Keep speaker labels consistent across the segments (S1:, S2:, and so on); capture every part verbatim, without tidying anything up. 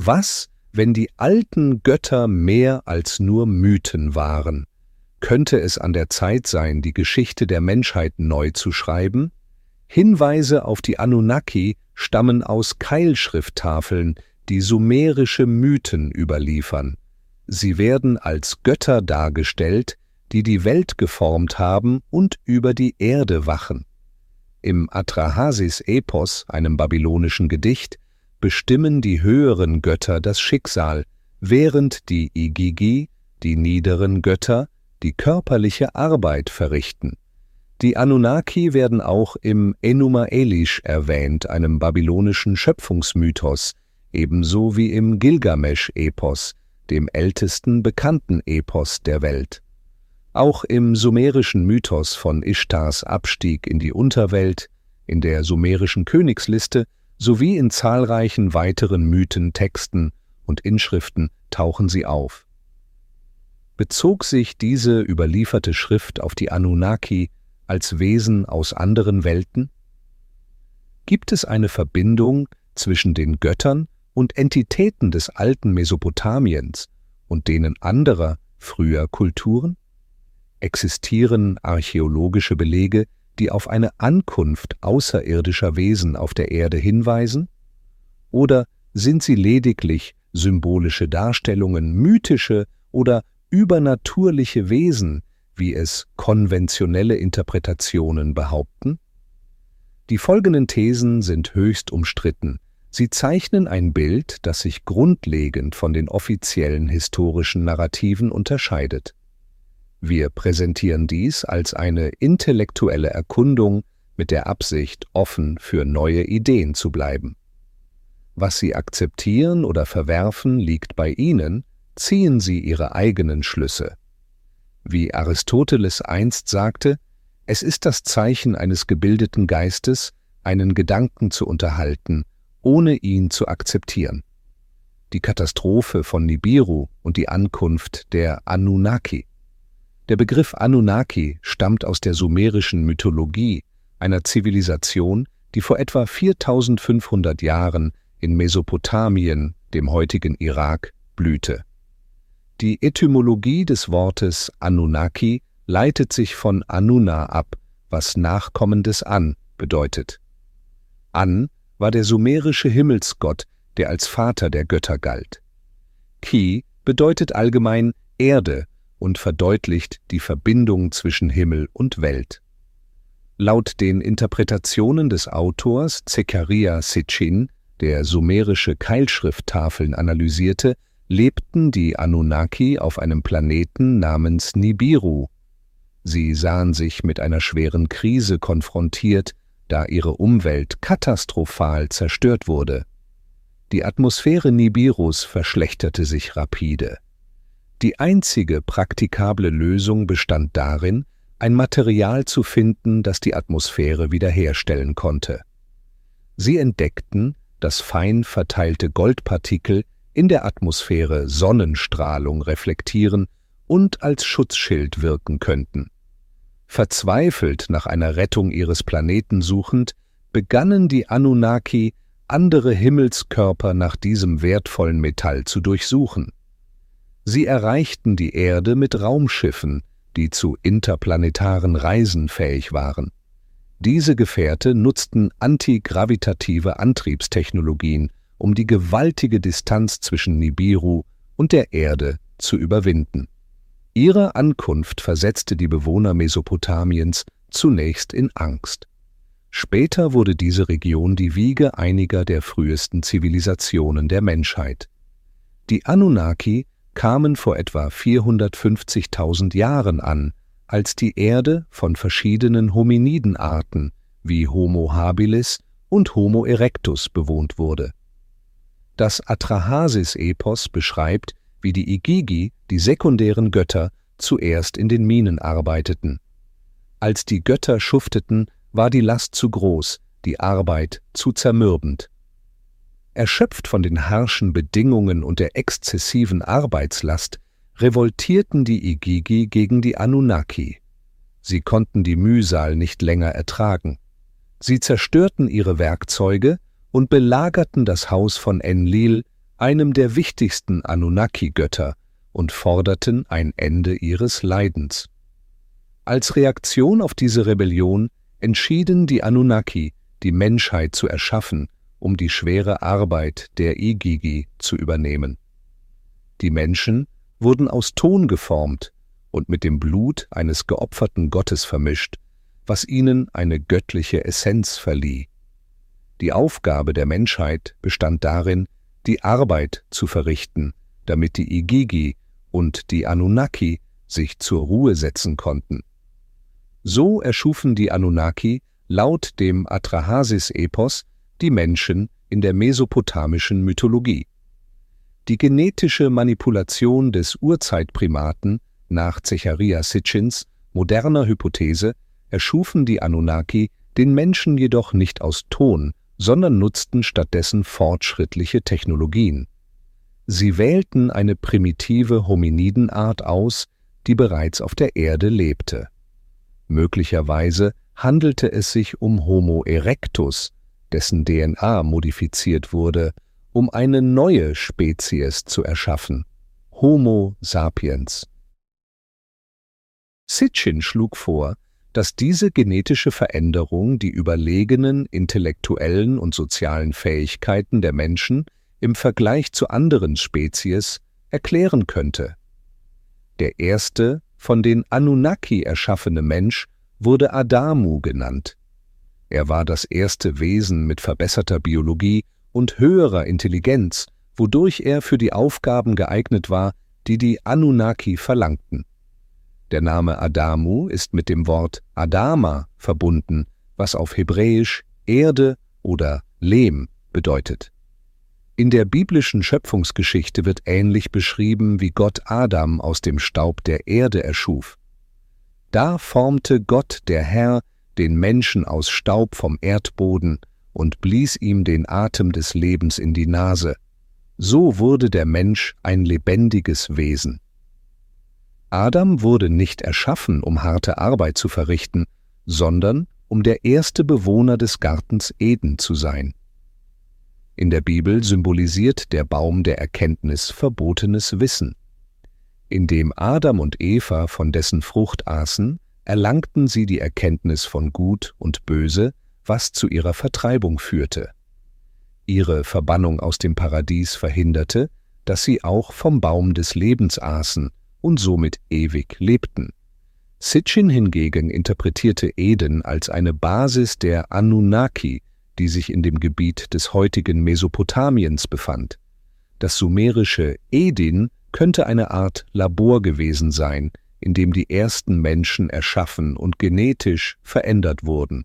S1: Was, wenn die alten Götter mehr als nur Mythen waren? Könnte es an der Zeit sein, die Geschichte der Menschheit neu zu schreiben? Hinweise auf die Anunnaki stammen aus Keilschrifttafeln, die sumerische Mythen überliefern. Sie werden als Götter dargestellt, die die Welt geformt haben und über die Erde wachen. Im Atrahasis-Epos, einem babylonischen Gedicht, bestimmen die höheren Götter das Schicksal, während die Igigi, die niederen Götter, die körperliche Arbeit verrichten. Die Anunnaki werden auch im Enuma Elish erwähnt, einem babylonischen Schöpfungsmythos, ebenso wie im Gilgamesch-Epos, dem ältesten bekannten Epos der Welt. Auch im sumerischen Mythos von Ishtars Abstieg in die Unterwelt, in der sumerischen Königsliste sowie in zahlreichen weiteren Mythen, Texten und Inschriften tauchen sie auf. Bezog sich diese überlieferte Schrift auf die Anunnaki als Wesen aus anderen Welten? Gibt es eine Verbindung zwischen den Göttern und Entitäten des alten Mesopotamiens und denen anderer früher Kulturen? Existieren archäologische Belege, die auf eine Ankunft außerirdischer Wesen auf der Erde hinweisen? Oder sind sie lediglich symbolische Darstellungen, mythische oder übernatürliche Wesen, wie es konventionelle Interpretationen behaupten? Die folgenden Thesen sind höchst umstritten. Sie zeichnen ein Bild, das sich grundlegend von den offiziellen historischen Narrativen unterscheidet. Wir präsentieren dies als eine intellektuelle Erkundung mit der Absicht, offen für neue Ideen zu bleiben. Was Sie akzeptieren oder verwerfen, liegt bei Ihnen, ziehen Sie Ihre eigenen Schlüsse. Wie Aristoteles einst sagte, es ist das Zeichen eines gebildeten Geistes, einen Gedanken zu unterhalten, ohne ihn zu akzeptieren. Die Katastrophe von Nibiru und die Ankunft der Anunnaki. Der Begriff Anunnaki stammt aus der sumerischen Mythologie, einer Zivilisation, die vor etwa viertausendfünfhundert Jahren in Mesopotamien, dem heutigen Irak, blühte. Die Etymologie des Wortes Anunnaki leitet sich von Anunna ab, was Nachkommendes An bedeutet. An war der sumerische Himmelsgott, der als Vater der Götter galt. Ki bedeutet allgemein Erde und verdeutlicht die Verbindung zwischen Himmel und Welt. Laut den Interpretationen des Autors Zecharia Sitchin, der sumerische Keilschrifttafeln analysierte, lebten die Anunnaki auf einem Planeten namens Nibiru. Sie sahen sich mit einer schweren Krise konfrontiert, da ihre Umwelt katastrophal zerstört wurde. Die Atmosphäre Nibirus verschlechterte sich rapide. Die einzige praktikable Lösung bestand darin, ein Material zu finden, das die Atmosphäre wiederherstellen konnte. Sie entdeckten, dass fein verteilte Goldpartikel in der Atmosphäre Sonnenstrahlung reflektieren und als Schutzschild wirken könnten. Verzweifelt nach einer Rettung ihres Planeten suchend, begannen die Anunnaki, andere Himmelskörper nach diesem wertvollen Metall zu durchsuchen. Sie erreichten die Erde mit Raumschiffen, die zu interplanetaren Reisen fähig waren. Diese Gefährte nutzten antigravitative Antriebstechnologien, um die gewaltige Distanz zwischen Nibiru und der Erde zu überwinden. Ihre Ankunft versetzte die Bewohner Mesopotamiens zunächst in Angst. Später wurde diese Region die Wiege einiger der frühesten Zivilisationen der Menschheit. Die Anunnaki kamen vor etwa vierhundertfünfzigtausend Jahren an, als die Erde von verschiedenen Hominidenarten wie Homo habilis und Homo erectus bewohnt wurde. Das Atrahasis-Epos beschreibt, wie die Igigi, die sekundären Götter, zuerst in den Minen arbeiteten. Als die Götter schufteten, war die Last zu groß, die Arbeit zu zermürbend. Erschöpft von den harschen Bedingungen und der exzessiven Arbeitslast, revoltierten die Igigi gegen die Anunnaki. Sie konnten die Mühsal nicht länger ertragen. Sie zerstörten ihre Werkzeuge und belagerten das Haus von Enlil, einem der wichtigsten Anunnaki-Götter, und forderten ein Ende ihres Leidens. Als Reaktion auf diese Rebellion entschieden die Anunnaki, die Menschheit zu erschaffen, um die schwere Arbeit der Igigi zu übernehmen. Die Menschen wurden aus Ton geformt und mit dem Blut eines geopferten Gottes vermischt, was ihnen eine göttliche Essenz verlieh. Die Aufgabe der Menschheit bestand darin, die Arbeit zu verrichten, damit die Igigi und die Anunnaki sich zur Ruhe setzen konnten. So erschufen die Anunnaki laut dem Atrahasis-Epos die Menschen in der mesopotamischen Mythologie. Die genetische Manipulation des Urzeitprimaten nach Zecharia Sitchins moderner Hypothese erschufen die Anunnaki den Menschen jedoch nicht aus Ton, sondern nutzten stattdessen fortschrittliche Technologien. Sie wählten eine primitive Hominidenart aus, die bereits auf der Erde lebte. Möglicherweise handelte es sich um Homo erectus, dessen D N A modifiziert wurde, um eine neue Spezies zu erschaffen, Homo sapiens. Sitchin schlug vor, dass diese genetische Veränderung die überlegenen intellektuellen und sozialen Fähigkeiten der Menschen im Vergleich zu anderen Spezies erklären könnte. Der erste von den Anunnaki erschaffene Mensch wurde Adamu genannt. Er war das erste Wesen mit verbesserter Biologie und höherer Intelligenz, wodurch er für die Aufgaben geeignet war, die die Anunnaki verlangten. Der Name Adamu ist mit dem Wort Adama verbunden, was auf Hebräisch Erde oder Lehm bedeutet. In der biblischen Schöpfungsgeschichte wird ähnlich beschrieben, wie Gott Adam aus dem Staub der Erde erschuf. Da formte Gott, der Herr, den Menschen aus Staub vom Erdboden und blies ihm den Atem des Lebens in die Nase. So wurde der Mensch ein lebendiges Wesen. Adam wurde nicht erschaffen, um harte Arbeit zu verrichten, sondern um der erste Bewohner des Gartens Eden zu sein. In der Bibel symbolisiert der Baum der Erkenntnis verbotenes Wissen. Indem Adam und Eva von dessen Frucht aßen, erlangten sie die Erkenntnis von Gut und Böse, was zu ihrer Vertreibung führte. Ihre Verbannung aus dem Paradies verhinderte, dass sie auch vom Baum des Lebens aßen und somit ewig lebten. Sitchin hingegen interpretierte Eden als eine Basis der Anunnaki, die sich in dem Gebiet des heutigen Mesopotamiens befand. Das sumerische Edin könnte eine Art Labor gewesen sein, in dem die ersten Menschen erschaffen und genetisch verändert wurden.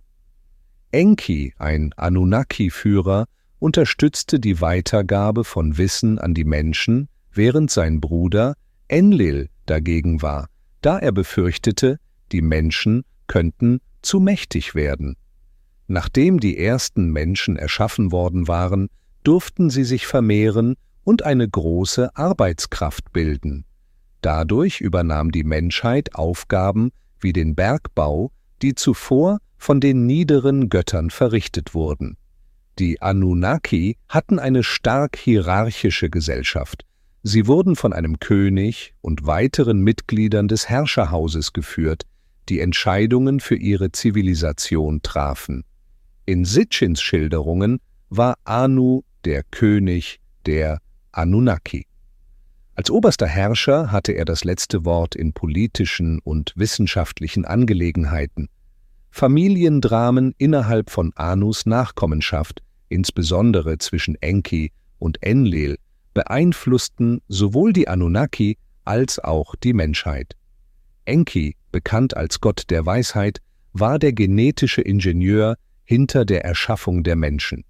S1: Enki, ein Anunnaki-Führer, unterstützte die Weitergabe von Wissen an die Menschen, während sein Bruder Enlil dagegen war, da er befürchtete, die Menschen könnten zu mächtig werden. Nachdem die ersten Menschen erschaffen worden waren, durften sie sich vermehren und eine große Arbeitskraft bilden. Dadurch übernahm die Menschheit Aufgaben wie den Bergbau, die zuvor von den niederen Göttern verrichtet wurden. Die Anunnaki hatten eine stark hierarchische Gesellschaft. Sie wurden von einem König und weiteren Mitgliedern des Herrscherhauses geführt, die Entscheidungen für ihre Zivilisation trafen. In Sitchins Schilderungen war Anu der König der Anunnaki. Als oberster Herrscher hatte er das letzte Wort in politischen und wissenschaftlichen Angelegenheiten. Familiendramen innerhalb von Anus Nachkommenschaft, insbesondere zwischen Enki und Enlil, beeinflussten sowohl die Anunnaki als auch die Menschheit. Enki, bekannt als Gott der Weisheit, war der genetische Ingenieur hinter der Erschaffung der Menschen.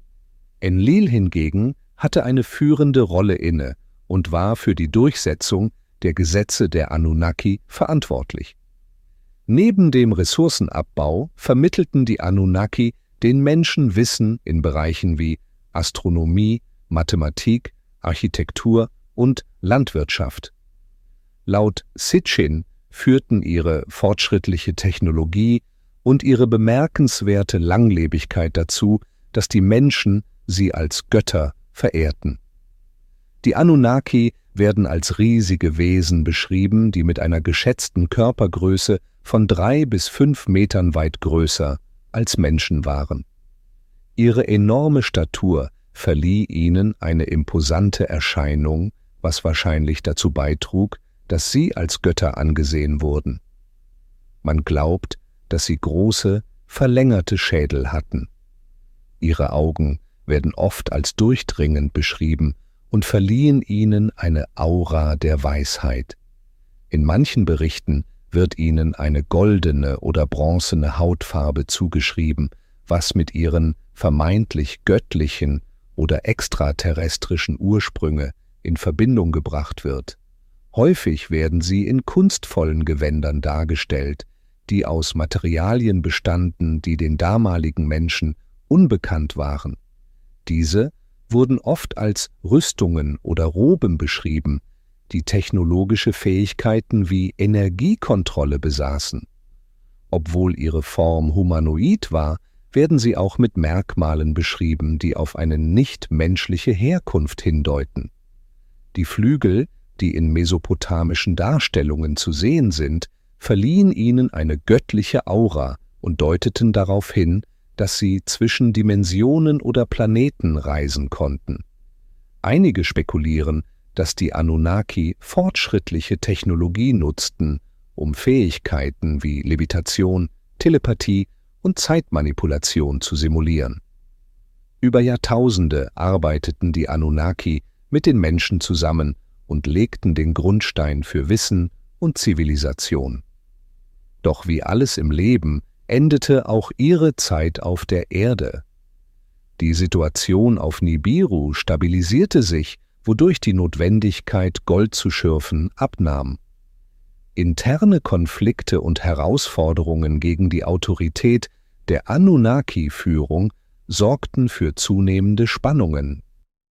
S1: Enlil hingegen hatte eine führende Rolle inne und war für die Durchsetzung der Gesetze der Anunnaki verantwortlich. Neben dem Ressourcenabbau vermittelten die Anunnaki den Menschen Wissen in Bereichen wie Astronomie, Mathematik, Architektur und Landwirtschaft. Laut Sitchin führten ihre fortschrittliche Technologie und ihre bemerkenswerte Langlebigkeit dazu, dass die Menschen sie als Götter verehrten. Die Anunnaki werden als riesige Wesen beschrieben, die mit einer geschätzten Körpergröße von drei bis fünf Metern weit größer als Menschen waren. Ihre enorme Statur verlieh ihnen eine imposante Erscheinung, was wahrscheinlich dazu beitrug, dass sie als Götter angesehen wurden. Man glaubt, dass sie große, verlängerte Schädel hatten. Ihre Augen werden oft als durchdringend beschrieben und verliehen ihnen eine Aura der Weisheit. In manchen Berichten wird ihnen eine goldene oder bronzene Hautfarbe zugeschrieben, was mit ihren vermeintlich göttlichen oder extraterrestrischen Ursprünge in Verbindung gebracht wird. Häufig werden sie in kunstvollen Gewändern dargestellt, die aus Materialien bestanden, die den damaligen Menschen unbekannt waren. Diese wurden oft als Rüstungen oder Roben beschrieben, die technologische Fähigkeiten wie Energiekontrolle besaßen. Obwohl ihre Form humanoid war, werden sie auch mit Merkmalen beschrieben, die auf eine nichtmenschliche Herkunft hindeuten. Die Flügel, die in mesopotamischen Darstellungen zu sehen sind, verliehen ihnen eine göttliche Aura und deuteten darauf hin, dass sie zwischen Dimensionen oder Planeten reisen konnten. Einige spekulieren, dass die Anunnaki fortschrittliche Technologie nutzten, um Fähigkeiten wie Levitation, Telepathie und Zeitmanipulation zu simulieren. Über Jahrtausende arbeiteten die Anunnaki mit den Menschen zusammen und legten den Grundstein für Wissen und Zivilisation. Doch wie alles im Leben endete auch ihre Zeit auf der Erde. Die Situation auf Nibiru stabilisierte sich, wodurch die Notwendigkeit, Gold zu schürfen, abnahm. Interne Konflikte und Herausforderungen gegen die Autorität der Anunnaki-Führung sorgten für zunehmende Spannungen.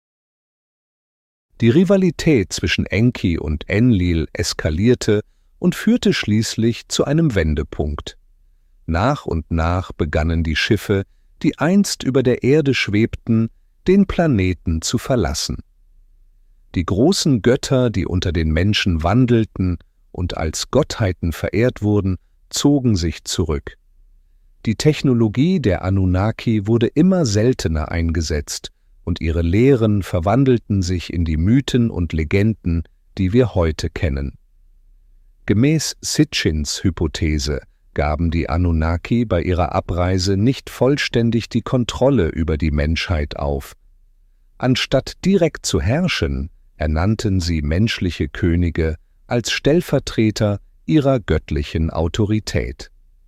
S1: Die Rivalität zwischen Enki und Enlil eskalierte und führte schließlich zu einem Wendepunkt. Nach und nach begannen die Schiffe, die einst über der Erde schwebten, den Planeten zu verlassen. Die großen Götter, die unter den Menschen wandelten und als Gottheiten verehrt wurden, zogen sich zurück. Die Technologie der Anunnaki wurde immer seltener eingesetzt und ihre Lehren verwandelten sich in die Mythen und Legenden, die wir heute kennen. Gemäß Sitchins Hypothese gaben die Anunnaki bei ihrer Abreise nicht vollständig die Kontrolle über die Menschheit auf. Anstatt direkt zu herrschen, ernannten sie menschliche Könige als Stellvertreter ihrer göttlichen Autorität.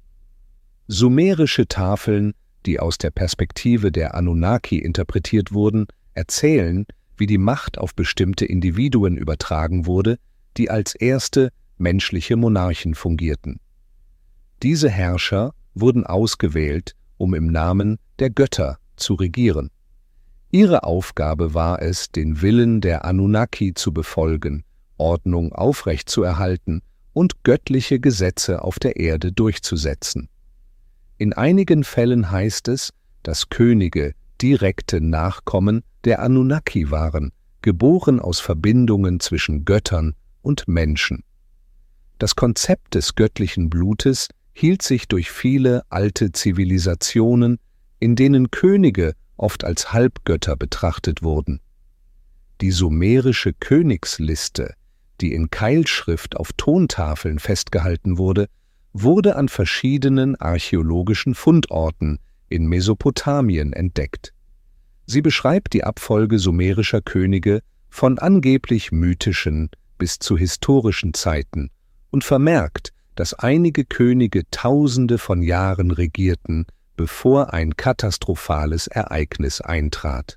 S1: Sumerische Tafeln, die aus der Perspektive der Anunnaki interpretiert wurden, erzählen, wie die Macht auf bestimmte Individuen übertragen wurde, die als erste menschliche Monarchen fungierten. Diese Herrscher wurden ausgewählt, um im Namen der Götter zu regieren. Ihre Aufgabe war es, den Willen der Anunnaki zu befolgen, Ordnung aufrechtzuerhalten und göttliche Gesetze auf der Erde durchzusetzen. In einigen Fällen heißt es, dass Könige direkte Nachkommen der Anunnaki waren, geboren aus Verbindungen zwischen Göttern und Menschen. Das Konzept des göttlichen Blutes hielt sich durch viele alte Zivilisationen, in denen Könige oft als Halbgötter betrachtet wurden. Die sumerische Königsliste, die in Keilschrift auf Tontafeln festgehalten wurde, wurde an verschiedenen archäologischen Fundorten in Mesopotamien entdeckt. Sie beschreibt die Abfolge sumerischer Könige von angeblich mythischen bis zu historischen Zeiten und vermerkt, dass einige Könige Tausende von Jahren regierten, bevor ein katastrophales Ereignis eintrat.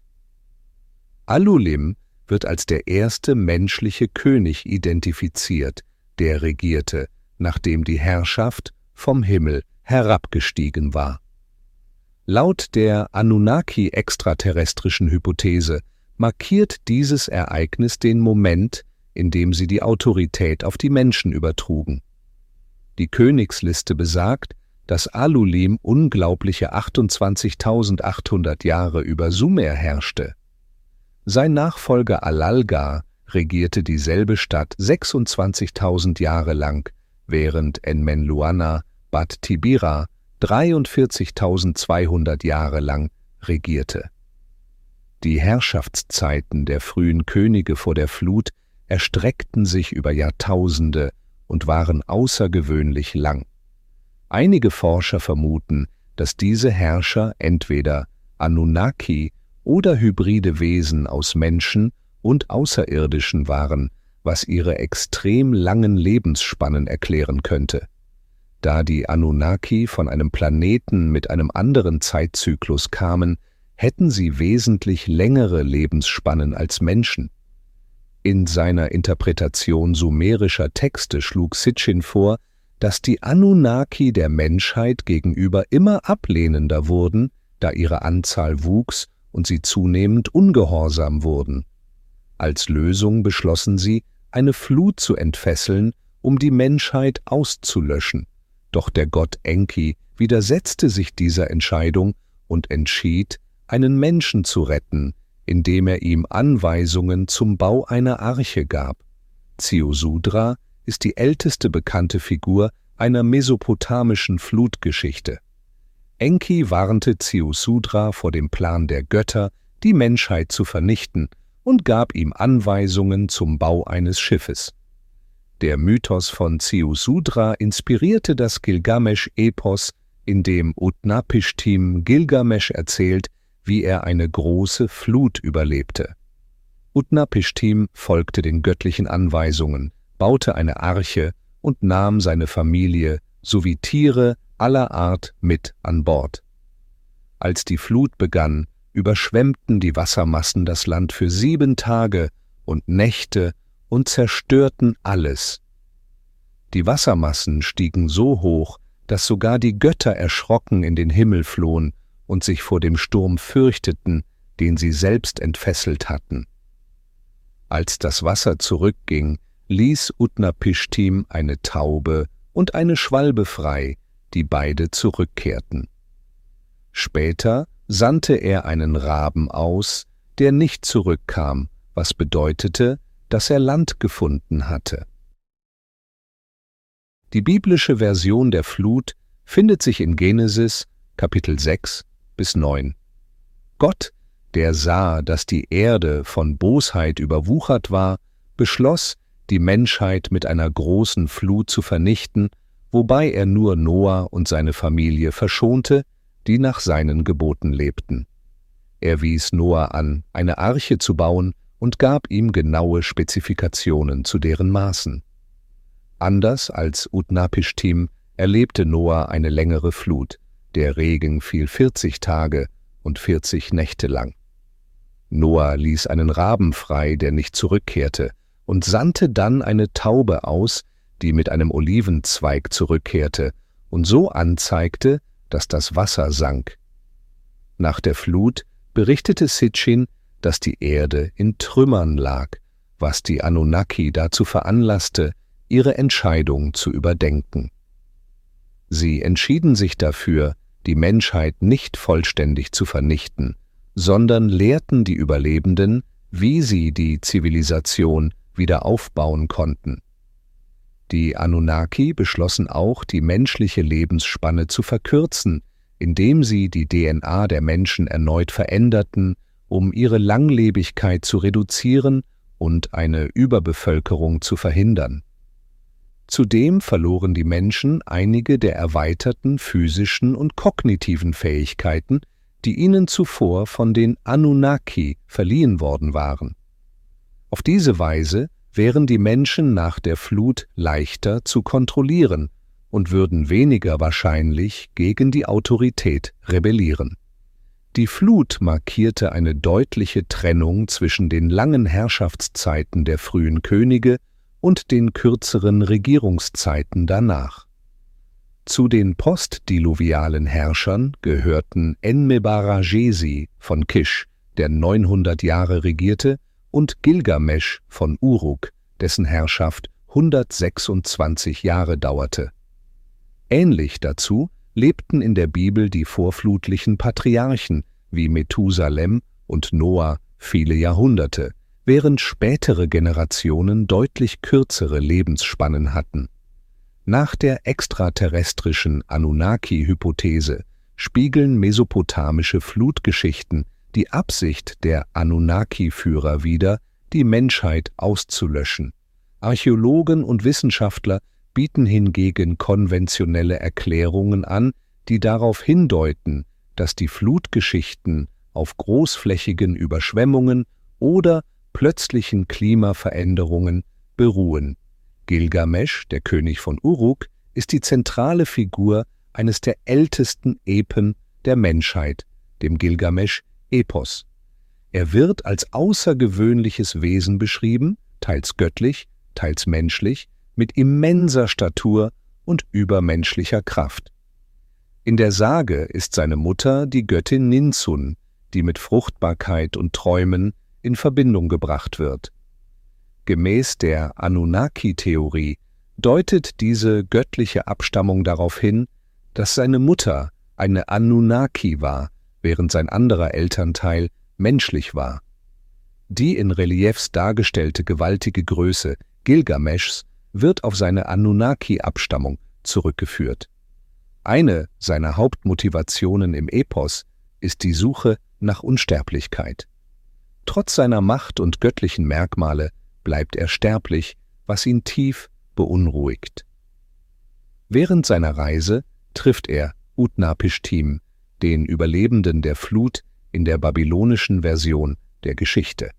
S1: Alulim wird als der erste menschliche König identifiziert, der regierte, nachdem die Herrschaft vom Himmel herabgestiegen war. Laut der Anunnaki-extraterrestrischen Hypothese markiert dieses Ereignis den Moment, in dem sie die Autorität auf die Menschen übertrugen. Die Königsliste besagt, dass Alulim unglaubliche achtundzwanzigtausendachthundert Jahre über Sumer herrschte. Sein Nachfolger Alalgar regierte dieselbe Stadt sechsundzwanzigtausend Jahre lang, während Enmenluana Bat Tibira dreiundvierzigtausendzweihundert Jahre lang regierte. Die Herrschaftszeiten der frühen Könige vor der Flut erstreckten sich über Jahrtausende und waren außergewöhnlich lang. Einige Forscher vermuten, dass diese Herrscher entweder Anunnaki oder hybride Wesen aus Menschen und Außerirdischen waren, was ihre extrem langen Lebensspannen erklären könnte. Da die Anunnaki von einem Planeten mit einem anderen Zeitzyklus kamen, hätten sie wesentlich längere Lebensspannen als Menschen. In seiner Interpretation sumerischer Texte schlug Sitchin vor, dass die Anunnaki der Menschheit gegenüber immer ablehnender wurden, da ihre Anzahl wuchs und sie zunehmend ungehorsam wurden. Als Lösung beschlossen sie, eine Flut zu entfesseln, um die Menschheit auszulöschen. Doch der Gott Enki widersetzte sich dieser Entscheidung und entschied, einen Menschen zu retten, indem er ihm Anweisungen zum Bau einer Arche gab. Ziusudra ist die älteste bekannte Figur einer mesopotamischen Flutgeschichte. Enki warnte Ziusudra vor dem Plan der Götter, die Menschheit zu vernichten, und gab ihm Anweisungen zum Bau eines Schiffes. Der Mythos von Ziusudra inspirierte das Gilgamesch-Epos, in dem Utnapishtim Gilgamesch erzählt, wie er eine große Flut überlebte. Utnapishtim folgte den göttlichen Anweisungen, baute eine Arche und nahm seine Familie sowie Tiere aller Art mit an Bord. Als die Flut begann, überschwemmten die Wassermassen das Land für sieben Tage und Nächte und zerstörten alles. Die Wassermassen stiegen so hoch, dass sogar die Götter erschrocken in den Himmel flohen und sich vor dem Sturm fürchteten, den sie selbst entfesselt hatten. Als das Wasser zurückging, ließ Utnapishtim eine Taube und eine Schwalbe frei, die beide zurückkehrten. Später sandte er einen Raben aus, der nicht zurückkam, was bedeutete, dass er Land gefunden hatte. Die biblische Version der Flut findet sich in Genesis, Kapitel sechs bis neun. Gott, der sah, dass die Erde von Bosheit überwuchert war, beschloss, die Menschheit mit einer großen Flut zu vernichten, wobei er nur Noah und seine Familie verschonte, die nach seinen Geboten lebten. Er wies Noah an, eine Arche zu bauen und gab ihm genaue Spezifikationen zu deren Maßen. Anders als Utnapishtim erlebte Noah eine längere Flut, der Regen fiel vierzig Tage und vierzig Nächte lang. Noah ließ einen Raben frei, der nicht zurückkehrte, und sandte dann eine Taube aus, die mit einem Olivenzweig zurückkehrte und so anzeigte, dass das Wasser sank. Nach der Flut berichtete Sitchin, dass die Erde in Trümmern lag, was die Anunnaki dazu veranlasste, ihre Entscheidung zu überdenken. Sie entschieden sich dafür, die Menschheit nicht vollständig zu vernichten, sondern lehrten die Überlebenden, wie sie die Zivilisation wieder aufbauen konnten. Die Anunnaki beschlossen auch, die menschliche Lebensspanne zu verkürzen, indem sie die D N A der Menschen erneut veränderten, um ihre Langlebigkeit zu reduzieren und eine Überbevölkerung zu verhindern. Zudem verloren die Menschen einige der erweiterten physischen und kognitiven Fähigkeiten, die ihnen zuvor von den Anunnaki verliehen worden waren. Auf diese Weise wären die Menschen nach der Flut leichter zu kontrollieren und würden weniger wahrscheinlich gegen die Autorität rebellieren. Die Flut markierte eine deutliche Trennung zwischen den langen Herrschaftszeiten der frühen Könige und den kürzeren Regierungszeiten danach. Zu den postdiluvialen Herrschern gehörten Enmebaragesi von Kish, der neunhundert Jahre regierte, und Gilgamesch von Uruk, dessen Herrschaft hundertsechsundzwanzig Jahre dauerte. Ähnlich dazu lebten in der Bibel die vorflutlichen Patriarchen wie Methusalem und Noah viele Jahrhunderte, während spätere Generationen deutlich kürzere Lebensspannen hatten. Nach der extraterrestrischen Anunnaki-Hypothese spiegeln mesopotamische Flutgeschichten die Absicht der Anunnaki-Führer wider, die Menschheit auszulöschen. Archäologen und Wissenschaftler bieten hingegen konventionelle Erklärungen an, die darauf hindeuten, dass die Flutgeschichten auf großflächigen Überschwemmungen oder plötzlichen Klimaveränderungen beruhen. Gilgamesch, der König von Uruk, ist die zentrale Figur eines der ältesten Epen der Menschheit, dem Gilgamesch-Epos. Er wird als außergewöhnliches Wesen beschrieben, teils göttlich, teils menschlich, mit immenser Statur und übermenschlicher Kraft. In der Sage ist seine Mutter die Göttin Ninsun, die mit Fruchtbarkeit und Träumen in Verbindung gebracht wird. Gemäß der Anunnaki-Theorie deutet diese göttliche Abstammung darauf hin, dass seine Mutter eine Anunnaki war, während sein anderer Elternteil menschlich war. Die in Reliefs dargestellte gewaltige Größe Gilgameschs wird auf seine Anunnaki-Abstammung zurückgeführt. Eine seiner Hauptmotivationen im Epos ist die Suche nach Unsterblichkeit. Trotz seiner Macht und göttlichen Merkmale bleibt er sterblich, was ihn tief beunruhigt. Während seiner Reise trifft er Utnapishtim, den Überlebenden der Flut in der babylonischen Version der Geschichte.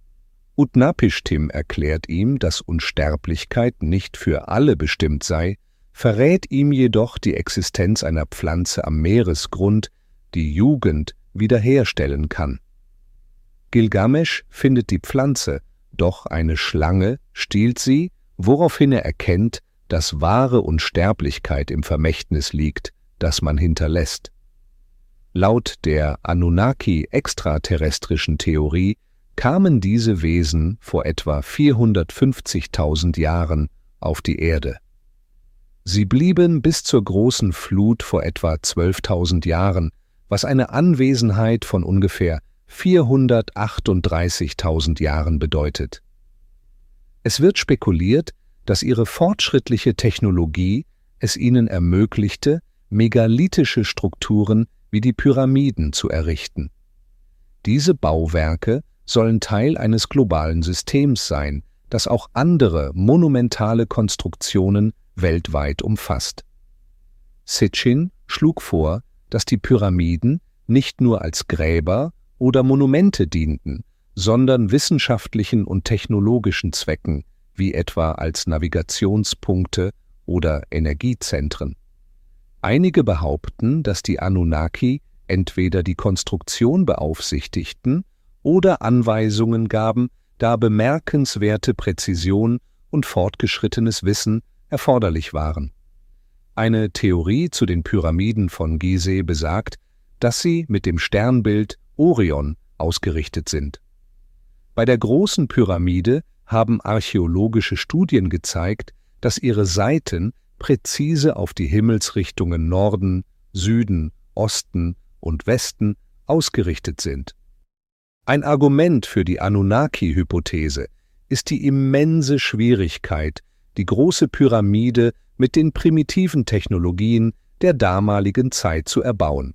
S1: Utnapishtim erklärt ihm, dass Unsterblichkeit nicht für alle bestimmt sei, verrät ihm jedoch die Existenz einer Pflanze am Meeresgrund, die Jugend wiederherstellen kann. Gilgamesch findet die Pflanze, doch eine Schlange stiehlt sie, woraufhin er erkennt, dass wahre Unsterblichkeit im Vermächtnis liegt, das man hinterlässt. Laut der Anunnaki-extraterrestrischen Theorie kamen diese Wesen vor etwa vierhundertfünfzigtausend Jahren auf die Erde. Sie blieben bis zur großen Flut vor etwa zwölftausend Jahren, was eine Anwesenheit von ungefähr vierhundertachtunddreißigtausend Jahren bedeutet. Es wird spekuliert, dass ihre fortschrittliche Technologie es ihnen ermöglichte, megalithische Strukturen wie die Pyramiden zu errichten. Diese Bauwerke sollen Teil eines globalen Systems sein, das auch andere monumentale Konstruktionen weltweit umfasst. Sitchin schlug vor, dass die Pyramiden nicht nur als Gräber oder Monumente dienten, sondern wissenschaftlichen und technologischen Zwecken, wie etwa als Navigationspunkte oder Energiezentren. Einige behaupten, dass die Anunnaki entweder die Konstruktion beaufsichtigten oder Anweisungen gaben, da bemerkenswerte Präzision und fortgeschrittenes Wissen erforderlich waren. Eine Theorie zu den Pyramiden von Gizeh besagt, dass sie mit dem Sternbild Orion ausgerichtet sind. Bei der großen Pyramide haben archäologische Studien gezeigt, dass ihre Seiten präzise auf die Himmelsrichtungen Norden, Süden, Osten und Westen ausgerichtet sind. Ein Argument für die Anunnaki-Hypothese ist die immense Schwierigkeit, die große Pyramide mit den primitiven Technologien der damaligen Zeit zu erbauen.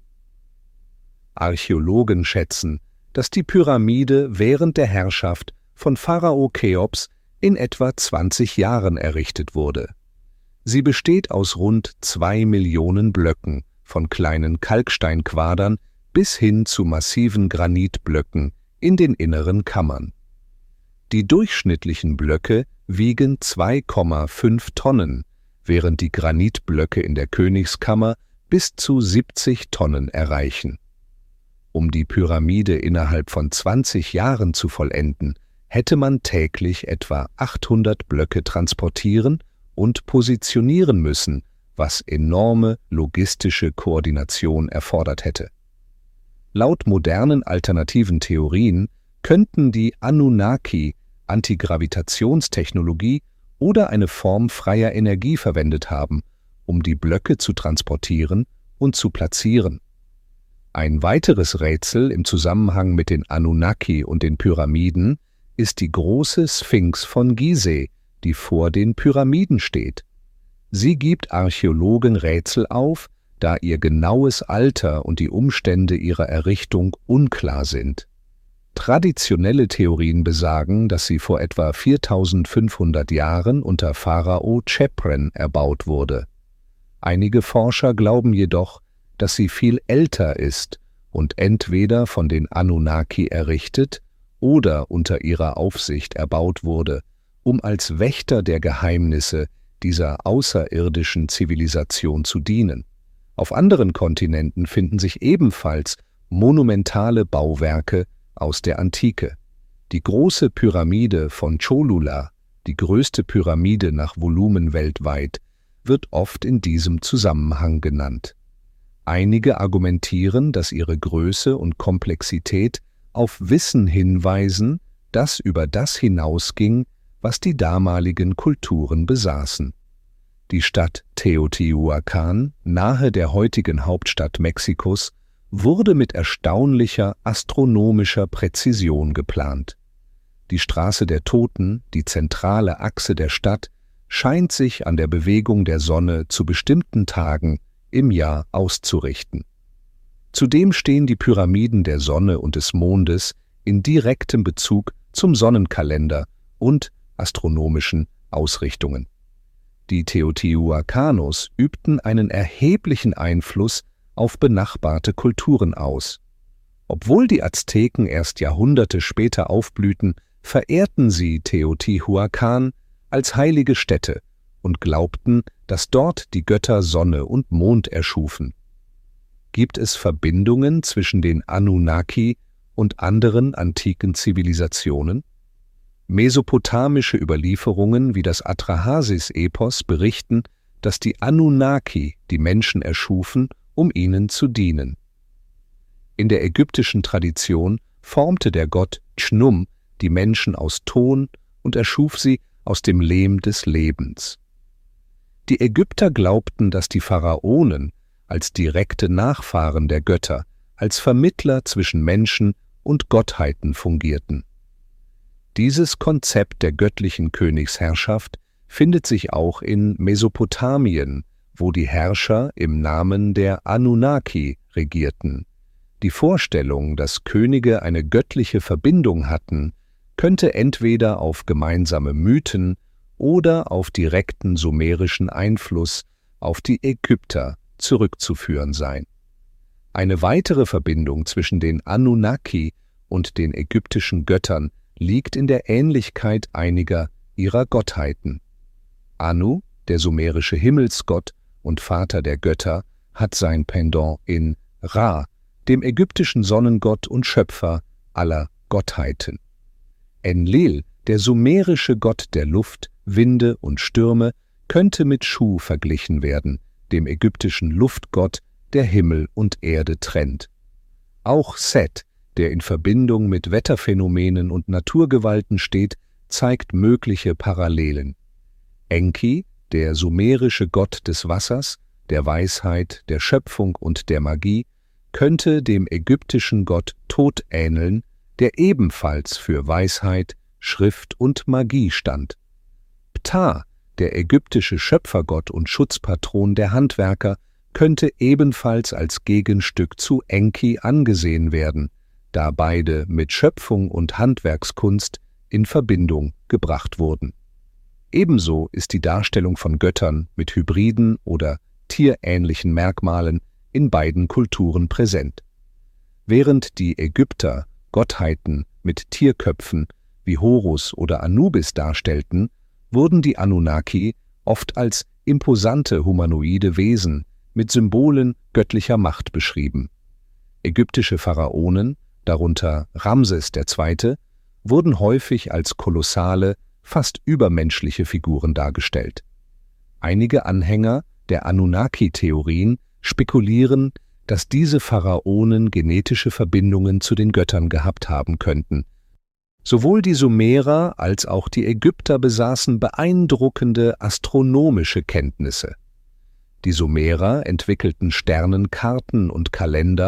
S1: Archäologen schätzen, dass die Pyramide während der Herrschaft von Pharao Cheops in etwa zwanzig Jahren errichtet wurde. Sie besteht aus rund zwei Millionen Blöcken, von kleinen Kalksteinquadern bis hin zu massiven Granitblöcken in den inneren Kammern. Die durchschnittlichen Blöcke wiegen zwei Komma fünf Tonnen, während die Granitblöcke in der Königskammer bis zu siebzig Tonnen erreichen. Um die Pyramide innerhalb von zwanzig Jahren zu vollenden, hätte man täglich etwa achthundert Blöcke transportieren und positionieren müssen, was enorme logistische Koordination erfordert hätte. Laut modernen alternativen Theorien könnten die Anunnaki Antigravitationstechnologie oder eine Form freier Energie verwendet haben, um die Blöcke zu transportieren und zu platzieren. Ein weiteres Rätsel im Zusammenhang mit den Anunnaki und den Pyramiden ist die große Sphinx von Gizeh, die vor den Pyramiden steht. Sie gibt Archäologen Rätsel auf, da ihr genaues Alter und die Umstände ihrer Errichtung unklar sind. Traditionelle Theorien besagen, dass sie vor etwa viertausendfünfhundert Jahren unter Pharao Chephren erbaut wurde. Einige Forscher glauben jedoch, dass sie viel älter ist und entweder von den Anunnaki errichtet oder unter ihrer Aufsicht erbaut wurde, um als Wächter der Geheimnisse dieser außerirdischen Zivilisation zu dienen. Auf anderen Kontinenten finden sich ebenfalls monumentale Bauwerke aus der Antike. Die große Pyramide von Cholula, die größte Pyramide nach Volumen weltweit, wird oft in diesem Zusammenhang genannt. Einige argumentieren, dass ihre Größe und Komplexität auf Wissen hinweisen, das über das hinausging, was die damaligen Kulturen besaßen. Die Stadt Teotihuacan, nahe der heutigen Hauptstadt Mexikos, wurde mit erstaunlicher astronomischer Präzision geplant. Die Straße der Toten, die zentrale Achse der Stadt, scheint sich an der Bewegung der Sonne zu bestimmten Tagen im Jahr auszurichten. Zudem stehen die Pyramiden der Sonne und des Mondes in direktem Bezug zum Sonnenkalender und astronomischen Ausrichtungen. Die Teotihuacanos übten einen erheblichen Einfluss auf benachbarte Kulturen aus. Obwohl die Azteken erst Jahrhunderte später aufblühten, verehrten sie Teotihuacan als heilige Stätte und glaubten, dass dort die Götter Sonne und Mond erschufen. Gibt es Verbindungen zwischen den Anunnaki und anderen antiken Zivilisationen? Mesopotamische Überlieferungen wie das Atrahasis-Epos berichten, dass die Anunnaki die Menschen erschufen, um ihnen zu dienen. In der ägyptischen Tradition formte der Gott Chnum die Menschen aus Ton und erschuf sie aus dem Lehm des Lebens. Die Ägypter glaubten, dass die Pharaonen als direkte Nachfahren der Götter, als Vermittler zwischen Menschen und Gottheiten fungierten. Dieses Konzept der göttlichen Königsherrschaft findet sich auch in Mesopotamien, wo die Herrscher im Namen der Anunnaki regierten. Die Vorstellung, dass Könige eine göttliche Verbindung hatten, könnte entweder auf gemeinsame Mythen oder auf direkten sumerischen Einfluss auf die Ägypter zurückzuführen sein. Eine weitere Verbindung zwischen den Anunnaki und den ägyptischen Göttern liegt in der Ähnlichkeit einiger ihrer Gottheiten. Anu, der sumerische Himmelsgott und Vater der Götter, hat sein Pendant in Ra, dem ägyptischen Sonnengott und Schöpfer aller Gottheiten. Enlil, der sumerische Gott der Luft, Winde und Stürme, könnte mit Shu verglichen werden, dem ägyptischen Luftgott, der Himmel und Erde trennt. Auch Set, der in Verbindung mit Wetterphänomenen und Naturgewalten steht, zeigt mögliche Parallelen. Enki, der sumerische Gott des Wassers, der Weisheit, der Schöpfung und der Magie, könnte dem ägyptischen Gott Tot ähneln, der ebenfalls für Weisheit, Schrift und Magie stand. Ptah, der ägyptische Schöpfergott und Schutzpatron der Handwerker, könnte ebenfalls als Gegenstück zu Enki angesehen werden, da beide mit Schöpfung und Handwerkskunst in Verbindung gebracht wurden. Ebenso ist die Darstellung von Göttern mit hybriden oder tierähnlichen Merkmalen in beiden Kulturen präsent. Während die Ägypter Gottheiten mit Tierköpfen wie Horus oder Anubis darstellten, wurden die Anunnaki oft als imposante humanoide Wesen mit Symbolen göttlicher Macht beschrieben. Ägyptische Pharaonen, darunter Ramses der Zweite, wurden häufig als kolossale, fast übermenschliche Figuren dargestellt. Einige Anhänger der Anunnaki-Theorien spekulieren, dass diese Pharaonen genetische Verbindungen zu den Göttern gehabt haben könnten. Sowohl die Sumerer als auch die Ägypter besaßen beeindruckende astronomische Kenntnisse. Die Sumerer entwickelten Sternenkarten und Kalender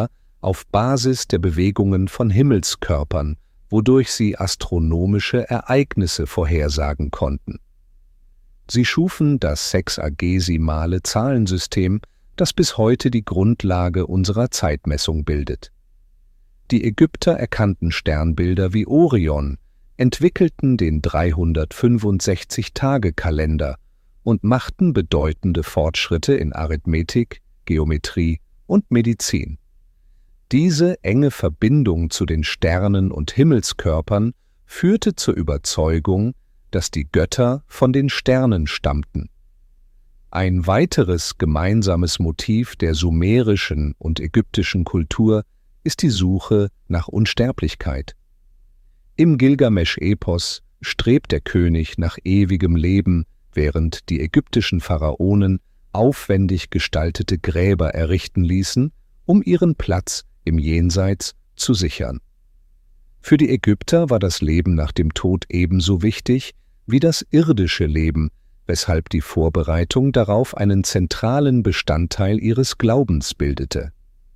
S1: auf Basis der Bewegungen von Himmelskörpern, wodurch sie astronomische Ereignisse vorhersagen konnten. Sie schufen das sexagesimale Zahlensystem, das bis heute die Grundlage unserer Zeitmessung bildet. Die Ägypter erkannten Sternbilder wie Orion, entwickelten den dreihundertfünfundsechzig-Tage-Kalender und machten bedeutende Fortschritte in Arithmetik, Geometrie und Medizin. Diese enge Verbindung zu den Sternen und Himmelskörpern führte zur Überzeugung, dass die Götter von den Sternen stammten. Ein weiteres gemeinsames Motiv der sumerischen und ägyptischen Kultur ist die Suche nach Unsterblichkeit. Im Gilgamesch-Epos strebt der König nach ewigem Leben, während die ägyptischen Pharaonen aufwendig gestaltete Gräber errichten ließen, um ihren Platz im Jenseits zu sichern. Für die Ägypter war das Leben nach dem Tod ebenso wichtig wie das irdische Leben, weshalb die Vorbereitung darauf einen zentralen Bestandteil ihres Glaubens bildete.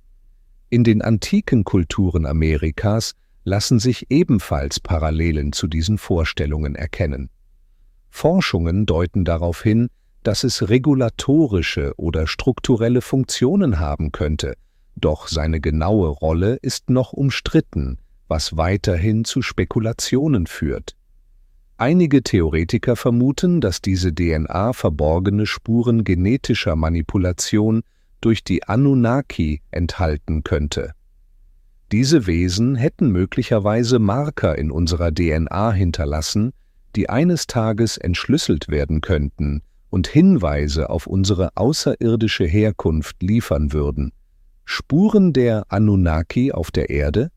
S1: In den antiken Kulturen Amerikas lassen sich ebenfalls Parallelen zu diesen Vorstellungen erkennen. Forschungen deuten darauf hin, dass es regulatorische oder strukturelle Funktionen haben könnte, doch seine genaue Rolle ist noch umstritten, was weiterhin zu Spekulationen führt. Einige Theoretiker vermuten, dass diese D N A verborgene Spuren genetischer Manipulation durch die Anunnaki enthalten könnte. Diese Wesen hätten möglicherweise Marker in unserer D N A hinterlassen, die eines Tages entschlüsselt werden könnten und Hinweise auf unsere außerirdische Herkunft liefern würden. Spuren der Anunnaki auf der Erde?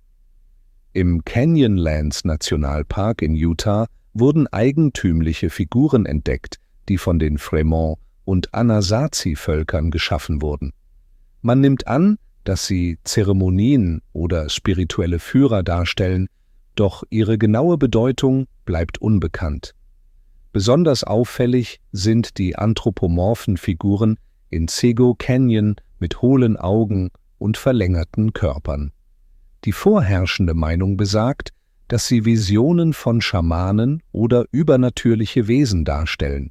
S1: Im Canyonlands Nationalpark in Utah wurden eigentümliche Figuren entdeckt, die von den Fremont- und Anasazi-Völkern geschaffen wurden. Man nimmt an, dass sie Zeremonien oder spirituelle Führer darstellen, doch ihre genaue Bedeutung bleibt unbekannt. Besonders auffällig sind die anthropomorphen Figuren in Sego Canyon mit hohlen Augen und verlängerten Körpern. Die vorherrschende Meinung besagt, dass sie Visionen von Schamanen oder übernatürliche Wesen darstellen.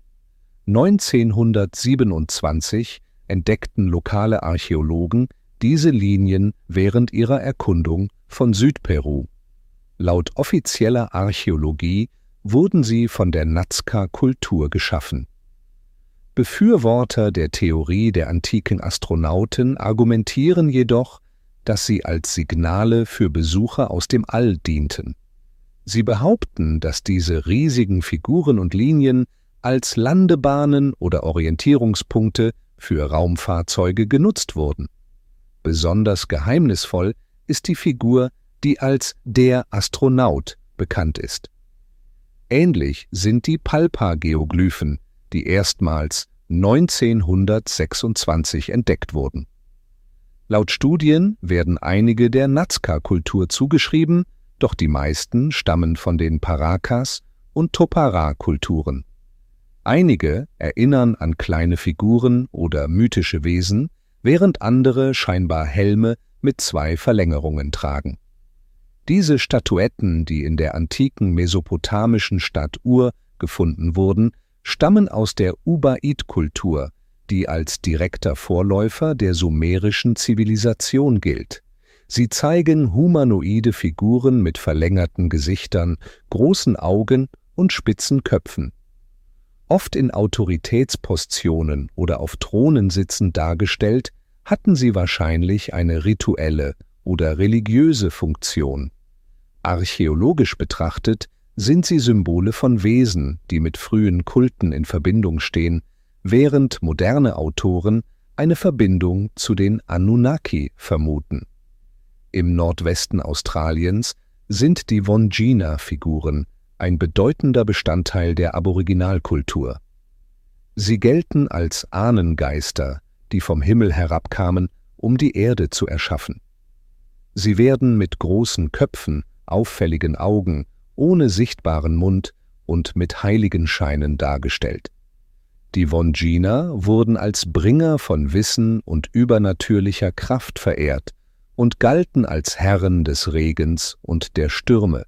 S1: neunzehnhundertsiebenundzwanzig entdeckten lokale Archäologen diese Linien während ihrer Erkundung von Südperu. Laut offizieller Archäologie wurden sie von der Nazca-Kultur geschaffen. Befürworter der Theorie der antiken Astronauten argumentieren jedoch, dass sie als Signale für Besucher aus dem All dienten. Sie behaupten, dass diese riesigen Figuren und Linien als Landebahnen oder Orientierungspunkte für Raumfahrzeuge genutzt wurden. Besonders geheimnisvoll ist die Figur, die als der Astronaut bekannt ist. Ähnlich sind die Palpa-Geoglyphen, die erstmals neunzehnhundertsechsundzwanzig entdeckt wurden. Laut Studien werden einige der Nazca-Kultur zugeschrieben, doch die meisten stammen von den Paracas- und Topara-Kulturen. Einige erinnern an kleine Figuren oder mythische Wesen, während andere scheinbar Helme mit zwei Verlängerungen tragen. Diese Statuetten, die in der antiken mesopotamischen Stadt Ur gefunden wurden, stammen aus der Ubaid-Kultur, die als direkter Vorläufer der sumerischen Zivilisation gilt. Sie zeigen humanoide Figuren mit verlängerten Gesichtern, großen Augen und spitzen Köpfen. Oft in Autoritätspositionen oder auf Thronen sitzend dargestellt, hatten sie wahrscheinlich eine rituelle oder religiöse Funktion. Archäologisch betrachtet sind sie Symbole von Wesen, die mit frühen Kulten in Verbindung stehen, während moderne Autoren eine Verbindung zu den Anunnaki vermuten. Im Nordwesten Australiens sind die Wandjina-Figuren ein bedeutender Bestandteil der Aboriginalkultur. Sie gelten als Ahnengeister, die vom Himmel herabkamen, um die Erde zu erschaffen. Sie werden mit großen Köpfen, auffälligen Augen, ohne sichtbaren Mund und mit Heiligenscheinen dargestellt. Die Wandjina wurden als Bringer von Wissen und übernatürlicher Kraft verehrt und galten als Herren des Regens und der Stürme.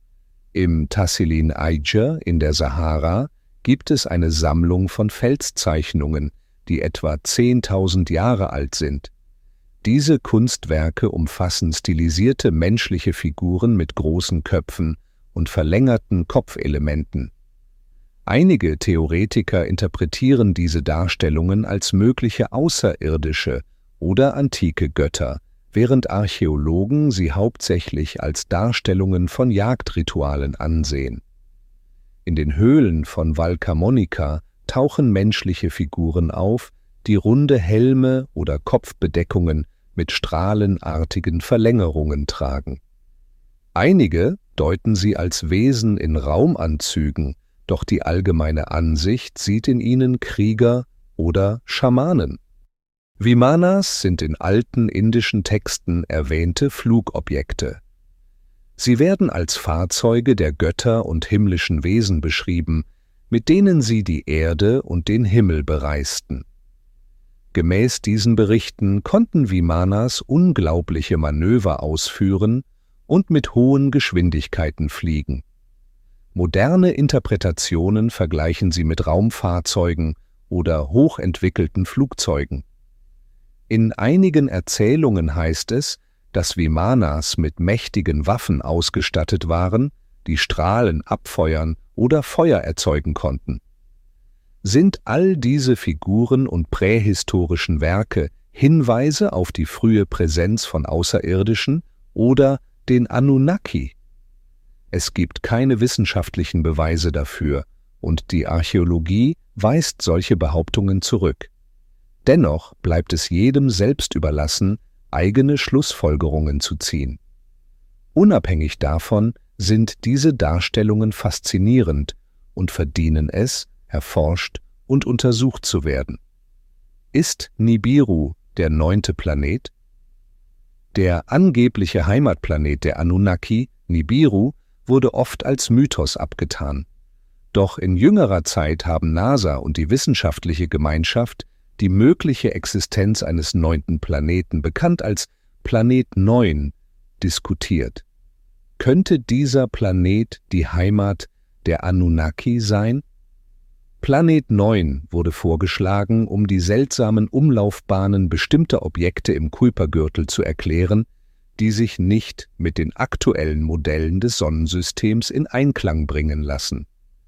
S1: Im Taslin Eiger in der Sahara gibt es eine Sammlung von Felszeichnungen, die etwa zehntausend Jahre alt sind. Diese Kunstwerke umfassen stilisierte menschliche Figuren mit großen Köpfen und verlängerten Kopfelementen. Einige Theoretiker interpretieren diese Darstellungen als mögliche außerirdische oder antike Götter, während Archäologen sie hauptsächlich als Darstellungen von Jagdritualen ansehen. In den Höhlen von Val Camonica tauchen menschliche Figuren auf, die runde Helme oder Kopfbedeckungen mit strahlenartigen Verlängerungen tragen. Einige deuten sie als Wesen in Raumanzügen, doch die allgemeine Ansicht sieht in ihnen Krieger oder Schamanen. Vimanas sind in alten indischen Texten erwähnte Flugobjekte. Sie werden als Fahrzeuge der Götter und himmlischen Wesen beschrieben, mit denen sie die Erde und den Himmel bereisten. Gemäß diesen Berichten konnten Vimanas unglaubliche Manöver ausführen und mit hohen Geschwindigkeiten fliegen. Moderne Interpretationen vergleichen sie mit Raumfahrzeugen oder hochentwickelten Flugzeugen. In einigen Erzählungen heißt es, dass Vimanas mit mächtigen Waffen ausgestattet waren, die Strahlen abfeuern oder Feuer erzeugen konnten. Sind all diese Figuren und prähistorischen Werke Hinweise auf die frühe Präsenz von Außerirdischen oder den Anunnaki? Es gibt keine wissenschaftlichen Beweise dafür, und die Archäologie weist solche Behauptungen zurück. Dennoch bleibt es jedem selbst überlassen, eigene Schlussfolgerungen zu ziehen. Unabhängig davon sind diese Darstellungen faszinierend und verdienen es, erforscht und untersucht zu werden. Ist Nibiru der neunte Planet? Der angebliche Heimatplanet der Anunnaki, Nibiru, wurde oft als Mythos abgetan. Doch in jüngerer Zeit haben NASA und die wissenschaftliche Gemeinschaft die mögliche Existenz eines neunten Planeten, bekannt als Planet neun, diskutiert. Könnte dieser Planet die Heimat der Anunnaki sein? Planet neun wurde vorgeschlagen, um die seltsamen Umlaufbahnen bestimmter Objekte im Kuipergürtel zu erklären, die sich nicht mit den aktuellen Modellen des Sonnensystems in Einklang bringen lassen.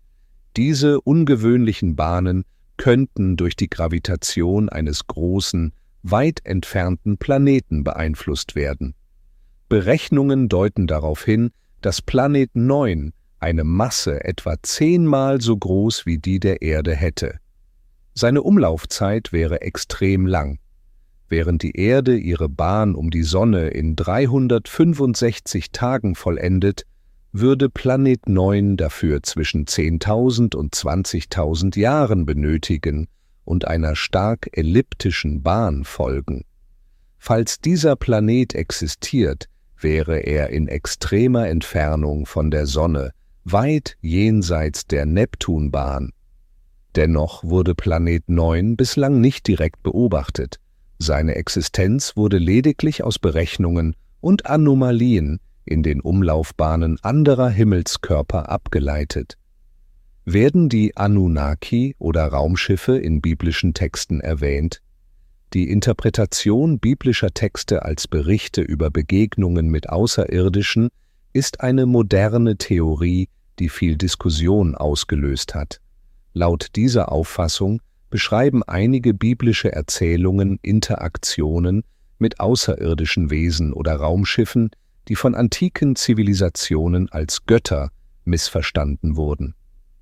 S1: Diese ungewöhnlichen Bahnen könnten durch die Gravitation eines großen, weit entfernten Planeten beeinflusst werden. Berechnungen deuten darauf hin, dass Planet neun eine Masse etwa zehnmal so groß wie die der Erde hätte. Seine Umlaufzeit wäre extrem lang. Während die Erde ihre Bahn um die Sonne in dreihundertfünfundsechzig Tagen vollendet, würde Planet neun dafür zwischen zehntausend und zwanzigtausend Jahren benötigen und einer stark elliptischen Bahn folgen. Falls dieser Planet existiert, wäre er in extremer Entfernung von der Sonne, weit jenseits der Neptunbahn. Dennoch wurde Planet neun bislang nicht direkt beobachtet. Seine Existenz wurde lediglich aus Berechnungen und Anomalien in den Umlaufbahnen anderer Himmelskörper abgeleitet. Werden die Anunnaki oder Raumschiffe in biblischen Texten erwähnt? Die Interpretation biblischer Texte als Berichte über Begegnungen mit Außerirdischen ist eine moderne Theorie, die viel Diskussion ausgelöst hat. Laut dieser Auffassung beschreiben einige biblische Erzählungen Interaktionen mit außerirdischen Wesen oder Raumschiffen, die von antiken Zivilisationen als Götter missverstanden wurden.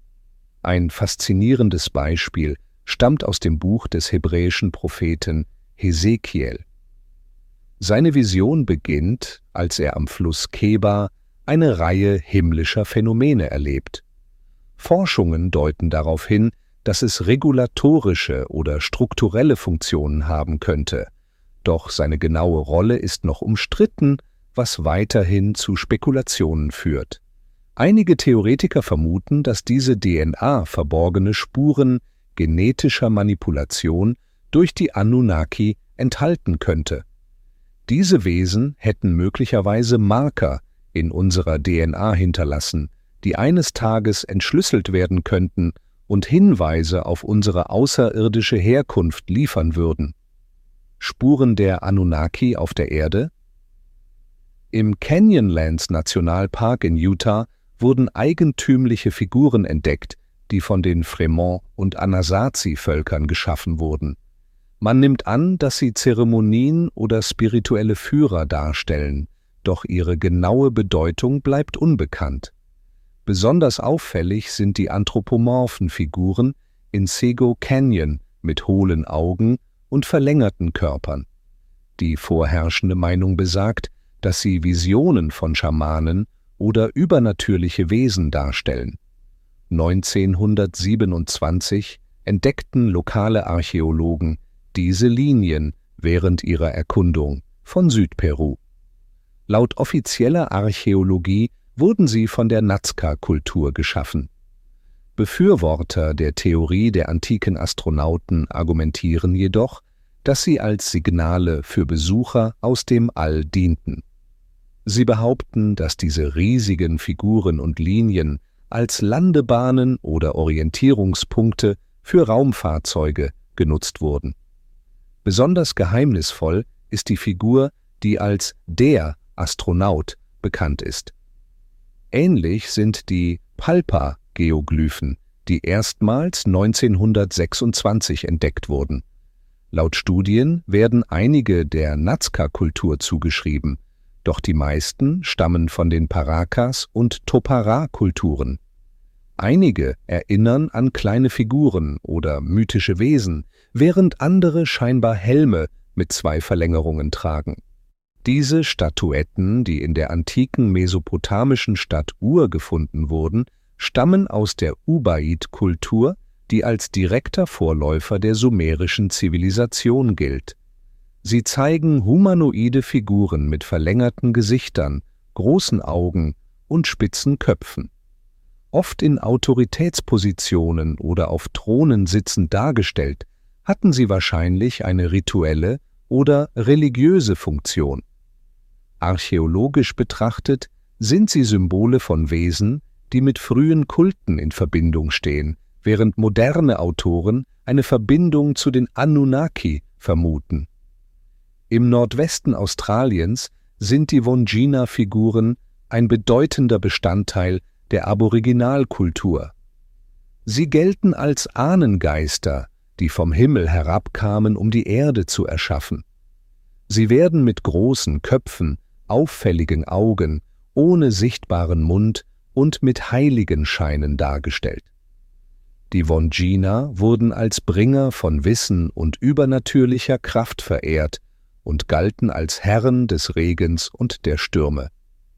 S1: Ein faszinierendes Beispiel stammt aus dem Buch des hebräischen Propheten Hesekiel. Seine Vision beginnt, als er am Fluss Kebar eine Reihe himmlischer Phänomene erlebt. Forschungen deuten darauf hin, dass es regulatorische oder strukturelle Funktionen haben könnte, doch seine genaue Rolle ist noch umstritten, was weiterhin zu Spekulationen führt. Einige Theoretiker vermuten, dass diese D N A verborgene Spuren genetischer Manipulation durch die Anunnaki enthalten könnte. Diese Wesen hätten möglicherweise Marker in unserer D N A hinterlassen, die eines Tages entschlüsselt werden könnten und Hinweise auf unsere außerirdische Herkunft liefern würden. Spuren der Anunnaki auf der Erde? Im Canyonlands Nationalpark in Utah wurden eigentümliche Figuren entdeckt, die von den Fremont- und Anasazi-Völkern geschaffen wurden. Man nimmt an, dass sie Zeremonien oder spirituelle Führer darstellen, doch ihre genaue Bedeutung bleibt unbekannt. Besonders auffällig sind die anthropomorphen Figuren in Sego Canyon mit hohlen Augen und verlängerten Körpern. Die vorherrschende Meinung besagt, dass sie Visionen von Schamanen oder übernatürliche Wesen darstellen. neunzehnhundertsiebenundzwanzig entdeckten lokale Archäologen diese Linien während ihrer Erkundung von Südperu. Laut offizieller Archäologie wurden sie von der Nazca-Kultur geschaffen. Befürworter der Theorie der antiken Astronauten argumentieren jedoch, dass sie als Signale für Besucher aus dem All dienten. Sie behaupten, dass diese riesigen Figuren und Linien als Landebahnen oder Orientierungspunkte für Raumfahrzeuge genutzt wurden. Besonders geheimnisvoll ist die Figur, die als der Astronaut bekannt ist. Ähnlich sind die Palpa-Geoglyphen, die erstmals neunzehnhundertsechsundzwanzig entdeckt wurden. Laut Studien werden einige der Nazca-Kultur zugeschrieben, doch die meisten stammen von den Paracas- und Topara-Kulturen. Einige erinnern an kleine Figuren oder mythische Wesen, während andere scheinbar Helme mit zwei Verlängerungen tragen. Diese Statuetten, die in der antiken mesopotamischen Stadt Ur gefunden wurden, stammen aus der Ubaid-Kultur, die als direkter Vorläufer der sumerischen Zivilisation gilt. Sie zeigen humanoide Figuren mit verlängerten Gesichtern, großen Augen und spitzen Köpfen. Oft in Autoritätspositionen oder auf Thronen sitzend dargestellt, hatten sie wahrscheinlich eine rituelle oder religiöse Funktion. Archäologisch betrachtet sind sie Symbole von Wesen, die mit frühen Kulten in Verbindung stehen, während moderne Autoren eine Verbindung zu den Anunnaki vermuten. Im Nordwesten Australiens sind die Wandjina-Figuren ein bedeutender Bestandteil der Aboriginalkultur. Sie gelten als Ahnengeister, die vom Himmel herabkamen, um die Erde zu erschaffen. Sie werden mit großen Köpfen, auffälligen Augen, ohne sichtbaren Mund und mit Heiligenscheinen dargestellt. Die Wandjina wurden als Bringer von Wissen und übernatürlicher Kraft verehrt und galten als Herren des Regens und der Stürme.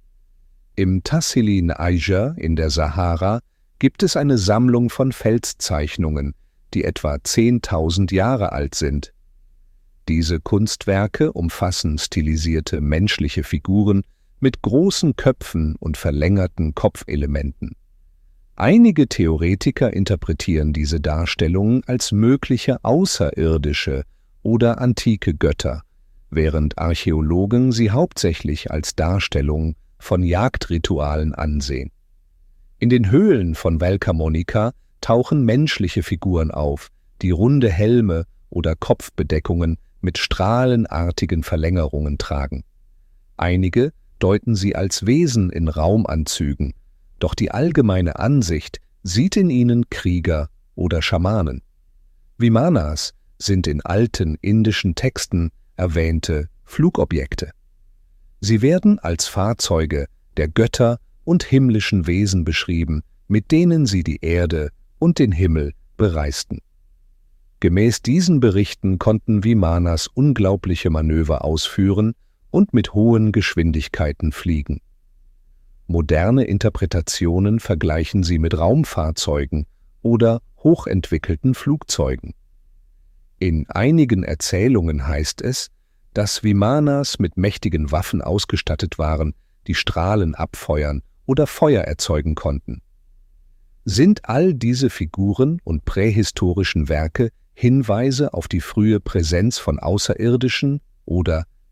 S1: Im Tassili Niger in der Sahara gibt es eine Sammlung von Felszeichnungen, die etwa zehntausend Jahre alt sind. Diese Kunstwerke umfassen stilisierte menschliche Figuren mit großen Köpfen und verlängerten Kopfelementen. Einige Theoretiker interpretieren diese Darstellungen als mögliche außerirdische oder antike Götter, während Archäologen sie hauptsächlich als Darstellung von Jagdritualen ansehen. In den Höhlen von Valcamonica tauchen menschliche Figuren auf, die runde Helme oder Kopfbedeckungen mit strahlenartigen Verlängerungen tragen. Einige deuten sie als Wesen in Raumanzügen, doch die allgemeine Ansicht sieht in ihnen Krieger oder Schamanen. Vimanas sind in alten indischen Texten erwähnte Flugobjekte. Sie werden als Fahrzeuge der Götter und himmlischen Wesen beschrieben, mit denen sie die Erde und den Himmel bereisten. Gemäß diesen Berichten konnten Vimanas unglaubliche Manöver ausführen und mit hohen Geschwindigkeiten fliegen. Moderne Interpretationen vergleichen sie mit Raumfahrzeugen oder hochentwickelten Flugzeugen. In einigen Erzählungen heißt es, dass Vimanas mit mächtigen Waffen ausgestattet waren, die Strahlen abfeuern oder Feuer erzeugen konnten. Sind all diese Figuren und prähistorischen Werke Hinweise auf die frühe Präsenz von Außerirdischen oder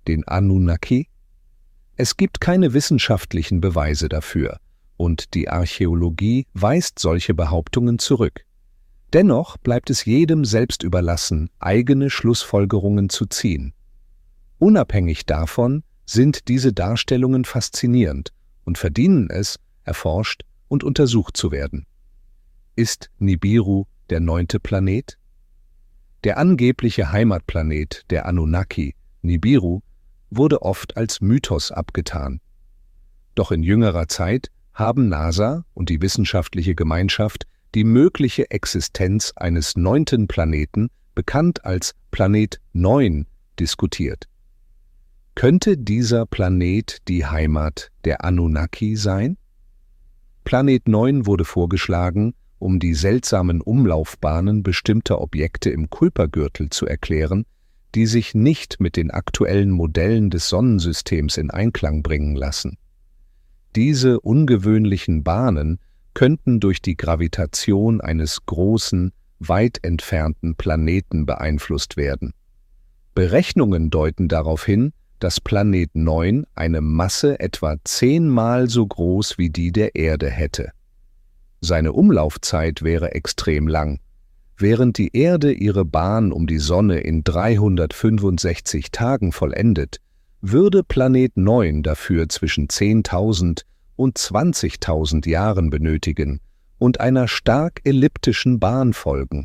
S1: den Anunnaki? Es gibt keine wissenschaftlichen Beweise dafür, und die Archäologie weist solche Behauptungen zurück. Dennoch bleibt es jedem selbst überlassen, eigene Schlussfolgerungen zu ziehen. Unabhängig davon sind diese Darstellungen faszinierend und verdienen es, erforscht und untersucht zu werden. Ist Nibiru der neunte Planet? Der angebliche Heimatplanet der Anunnaki, Nibiru, wurde oft als Mythos abgetan. Doch in jüngerer Zeit haben NASA und die wissenschaftliche Gemeinschaft die mögliche Existenz eines neunten Planeten, bekannt als Planet neun, diskutiert. Könnte dieser Planet die Heimat der Anunnaki sein? Planet neun wurde vorgeschlagen, um die seltsamen Umlaufbahnen bestimmter Objekte im Kuipergürtel zu erklären, die sich nicht mit den aktuellen Modellen des Sonnensystems in Einklang bringen lassen. Diese ungewöhnlichen Bahnen könnten durch die Gravitation eines großen, weit entfernten Planeten beeinflusst werden. Berechnungen deuten darauf hin, dass Planet neun eine Masse etwa zehnmal so groß wie die der Erde hätte. Seine Umlaufzeit wäre extrem lang. Während die Erde ihre Bahn um die Sonne in dreihundertfünfundsechzig Tagen vollendet, würde Planet neun dafür zwischen zehntausend und zwanzigtausend Jahren benötigen und einer stark elliptischen Bahn folgen.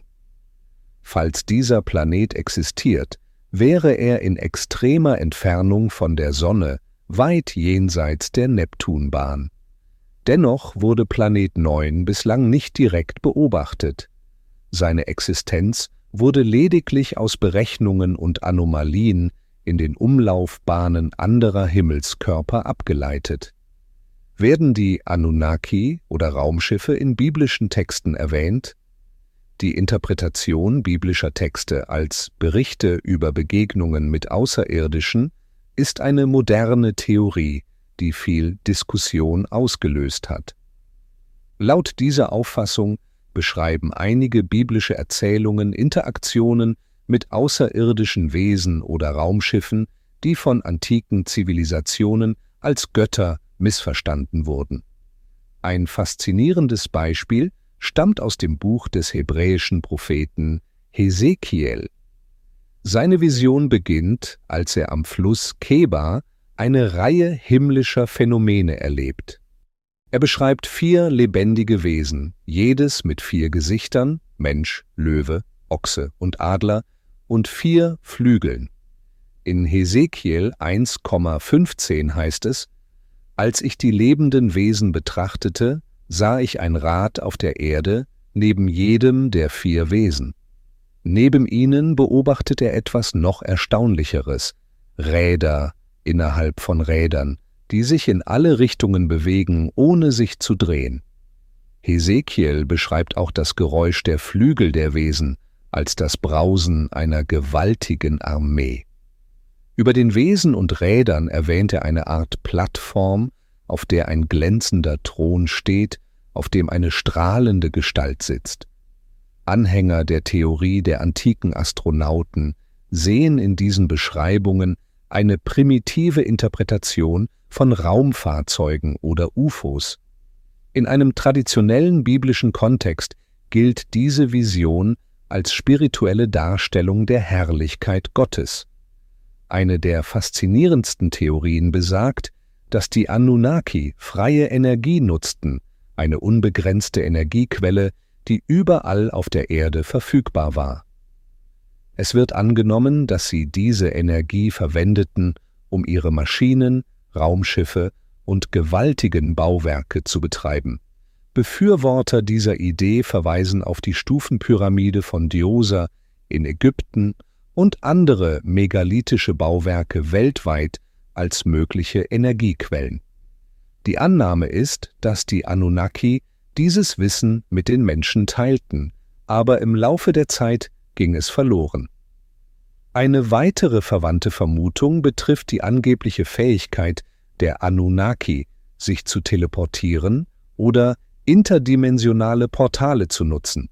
S1: Falls dieser Planet existiert, wäre er in extremer Entfernung von der Sonne, weit jenseits der Neptunbahn. Dennoch wurde Planet neun bislang nicht direkt beobachtet. Seine Existenz wurde lediglich aus Berechnungen und Anomalien in den Umlaufbahnen anderer Himmelskörper abgeleitet. Werden die Anunnaki oder Raumschiffe in biblischen Texten erwähnt? Die Interpretation biblischer Texte als Berichte über Begegnungen mit Außerirdischen ist eine moderne Theorie, die viel Diskussion ausgelöst hat. Laut dieser Auffassung beschreiben einige biblische Erzählungen Interaktionen mit außerirdischen Wesen oder Raumschiffen, die von antiken Zivilisationen als Götter missverstanden wurden. Ein faszinierendes Beispiel stammt aus dem Buch des hebräischen Propheten Hesekiel. Seine Vision beginnt, als er am Fluss Kebar eine Reihe himmlischer Phänomene erlebt. Er beschreibt vier lebendige Wesen, jedes mit vier Gesichtern, Mensch, Löwe, Ochse und Adler, und vier Flügeln. In Hesekiel eins Komma fünfzehn heißt es: Als ich die lebenden Wesen betrachtete, sah ich ein Rad auf der Erde neben jedem der vier Wesen. Neben ihnen beobachtet er etwas noch Erstaunlicheres: Räder innerhalb von Rädern, die sich in alle Richtungen bewegen, ohne sich zu drehen. Hesekiel beschreibt auch das Geräusch der Flügel der Wesen als das Brausen einer gewaltigen Armee. Über den Wesen und Rädern erwähnt er eine Art Plattform, auf der ein glänzender Thron steht, auf dem eine strahlende Gestalt sitzt. Anhänger der Theorie der antiken Astronauten sehen in diesen Beschreibungen eine primitive Interpretation von Raumfahrzeugen oder U F Os. In einem traditionellen biblischen Kontext gilt diese Vision als spirituelle Darstellung der Herrlichkeit Gottes. Eine der faszinierendsten Theorien besagt, dass die Anunnaki freie Energie nutzten, eine unbegrenzte Energiequelle, die überall auf der Erde verfügbar war. Es wird angenommen, dass sie diese Energie verwendeten, um ihre Maschinen, Raumschiffe und gewaltigen Bauwerke zu betreiben. Befürworter dieser Idee verweisen auf die Stufenpyramide von Djoser in Ägypten und andere megalithische Bauwerke weltweit als mögliche Energiequellen. Die Annahme ist, dass die Anunnaki dieses Wissen mit den Menschen teilten, aber im Laufe der Zeit ging es verloren. Eine weitere verwandte Vermutung betrifft die angebliche Fähigkeit der Anunnaki, sich zu teleportieren oder interdimensionale Portale zu nutzen.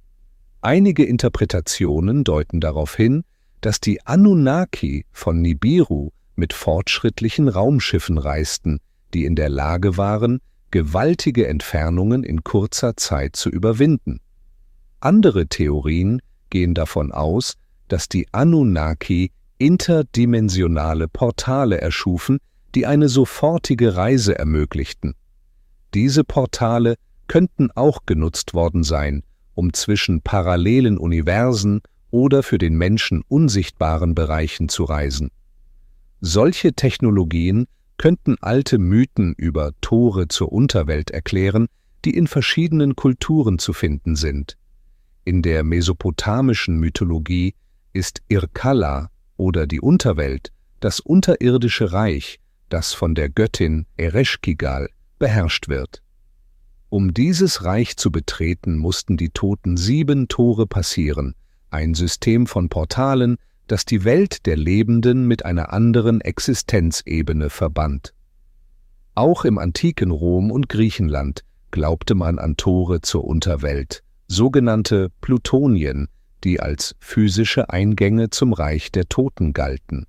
S1: Einige Interpretationen deuten darauf hin, dass die Anunnaki von Nibiru mit fortschrittlichen Raumschiffen reisten, die in der Lage waren, gewaltige Entfernungen in kurzer Zeit zu überwinden. Andere Theorien gehen davon aus, dass die Anunnaki interdimensionale Portale erschufen, die eine sofortige Reise ermöglichten. Diese Portale könnten auch genutzt worden sein, um zwischen parallelen Universen oder für den Menschen unsichtbaren Bereichen zu reisen. Solche Technologien könnten alte Mythen über Tore zur Unterwelt erklären, die in verschiedenen Kulturen zu finden sind. In der mesopotamischen Mythologie ist Irkalla oder die Unterwelt das unterirdische Reich, das von der Göttin Ereshkigal beherrscht wird. Um dieses Reich zu betreten, mussten die Toten sieben Tore passieren, ein System von Portalen, das die Welt der Lebenden mit einer anderen Existenzebene verband. Auch im antiken Rom und Griechenland glaubte man an Tore zur Unterwelt, sogenannte Plutonien, die als physische Eingänge zum Reich der Toten galten.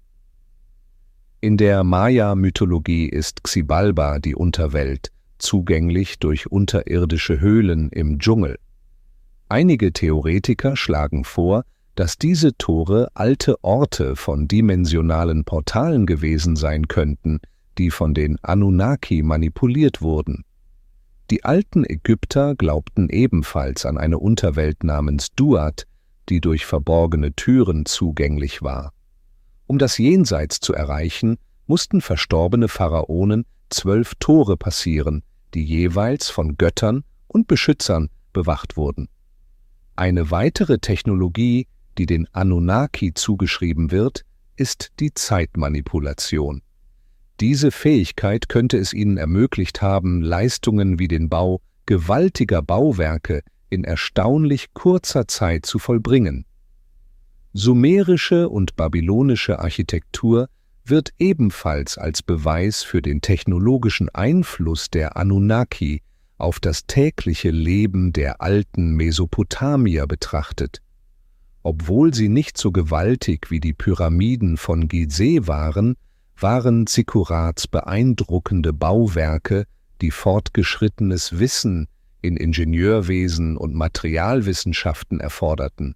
S1: In der Maya-Mythologie ist Xibalba die Unterwelt, zugänglich durch unterirdische Höhlen im Dschungel. Einige Theoretiker schlagen vor, dass diese Tore alte Orte von dimensionalen Portalen gewesen sein könnten, die von den Anunnaki manipuliert wurden. Die alten Ägypter glaubten ebenfalls an eine Unterwelt namens Duat, die durch verborgene Türen zugänglich war. Um das Jenseits zu erreichen, mussten verstorbene Pharaonen zwölf Tore passieren, die jeweils von Göttern und Beschützern bewacht wurden. Eine weitere Technologie, die den Anunnaki zugeschrieben wird, ist die Zeitmanipulation. Diese Fähigkeit könnte es ihnen ermöglicht haben, Leistungen wie den Bau gewaltiger Bauwerke in erstaunlich kurzer Zeit zu vollbringen. Sumerische und babylonische Architektur wird ebenfalls als Beweis für den technologischen Einfluss der Anunnaki auf das tägliche Leben der alten Mesopotamier betrachtet. Obwohl sie nicht so gewaltig wie die Pyramiden von Gizeh waren, waren Zikkurats beeindruckende Bauwerke, die fortgeschrittenes Wissen in Ingenieurwesen und Materialwissenschaften erforderten.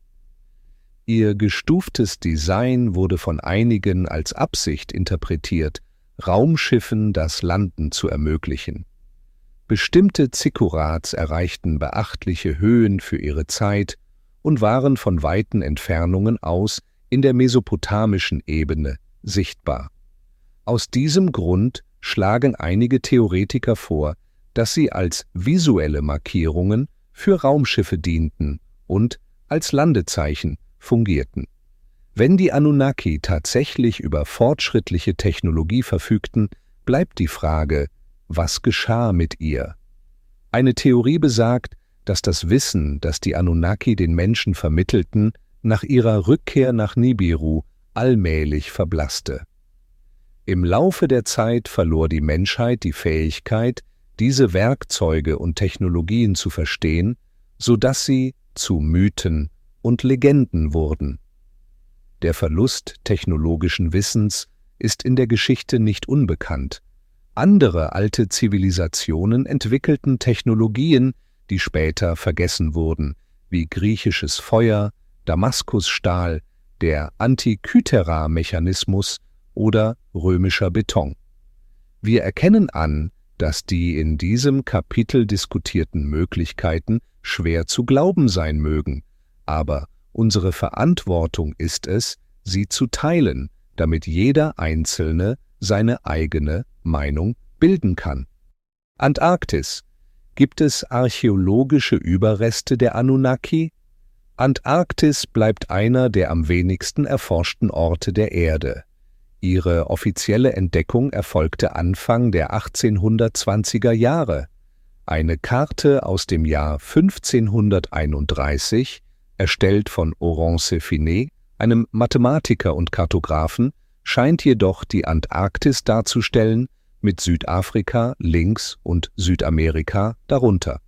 S1: Ihr gestuftes Design wurde von einigen als Absicht interpretiert, Raumschiffen das Landen zu ermöglichen. Bestimmte Zikkurats erreichten beachtliche Höhen für ihre Zeit und waren von weiten Entfernungen aus in der mesopotamischen Ebene sichtbar. Aus diesem Grund schlagen einige Theoretiker vor, dass sie als visuelle Markierungen für Raumschiffe dienten und als Landezeichen fungierten. Wenn die Anunnaki tatsächlich über fortschrittliche Technologie verfügten, bleibt die Frage, was geschah mit ihr? Eine Theorie besagt, dass das Wissen, das die Anunnaki den Menschen vermittelten, nach ihrer Rückkehr nach Nibiru allmählich verblasste. Im Laufe der Zeit verlor die Menschheit die Fähigkeit, diese Werkzeuge und Technologien zu verstehen, so dass sie zu Mythen und Legenden wurden. Der Verlust technologischen Wissens ist in der Geschichte nicht unbekannt. Andere alte Zivilisationen entwickelten Technologien, die später vergessen wurden, wie griechisches Feuer, Damaskusstahl, der Antikythera-Mechanismus oder römischer Beton. Wir erkennen an, dass die in diesem Kapitel diskutierten Möglichkeiten schwer zu glauben sein mögen, aber unsere Verantwortung ist es, sie zu teilen, damit jeder Einzelne seine eigene Meinung bilden kann. Antarktis. Gibt es archäologische Überreste der Anunnaki? Antarktis bleibt einer der am wenigsten erforschten Orte der Erde. Ihre offizielle Entdeckung erfolgte Anfang der achtzehnhundertzwanziger Jahre. Eine Karte aus dem Jahr fünfzehnhunderteinunddreißig, erstellt von Oronce Finet, einem Mathematiker und Kartografen, scheint jedoch die Antarktis darzustellen, mit Südafrika links und Südamerika darunter.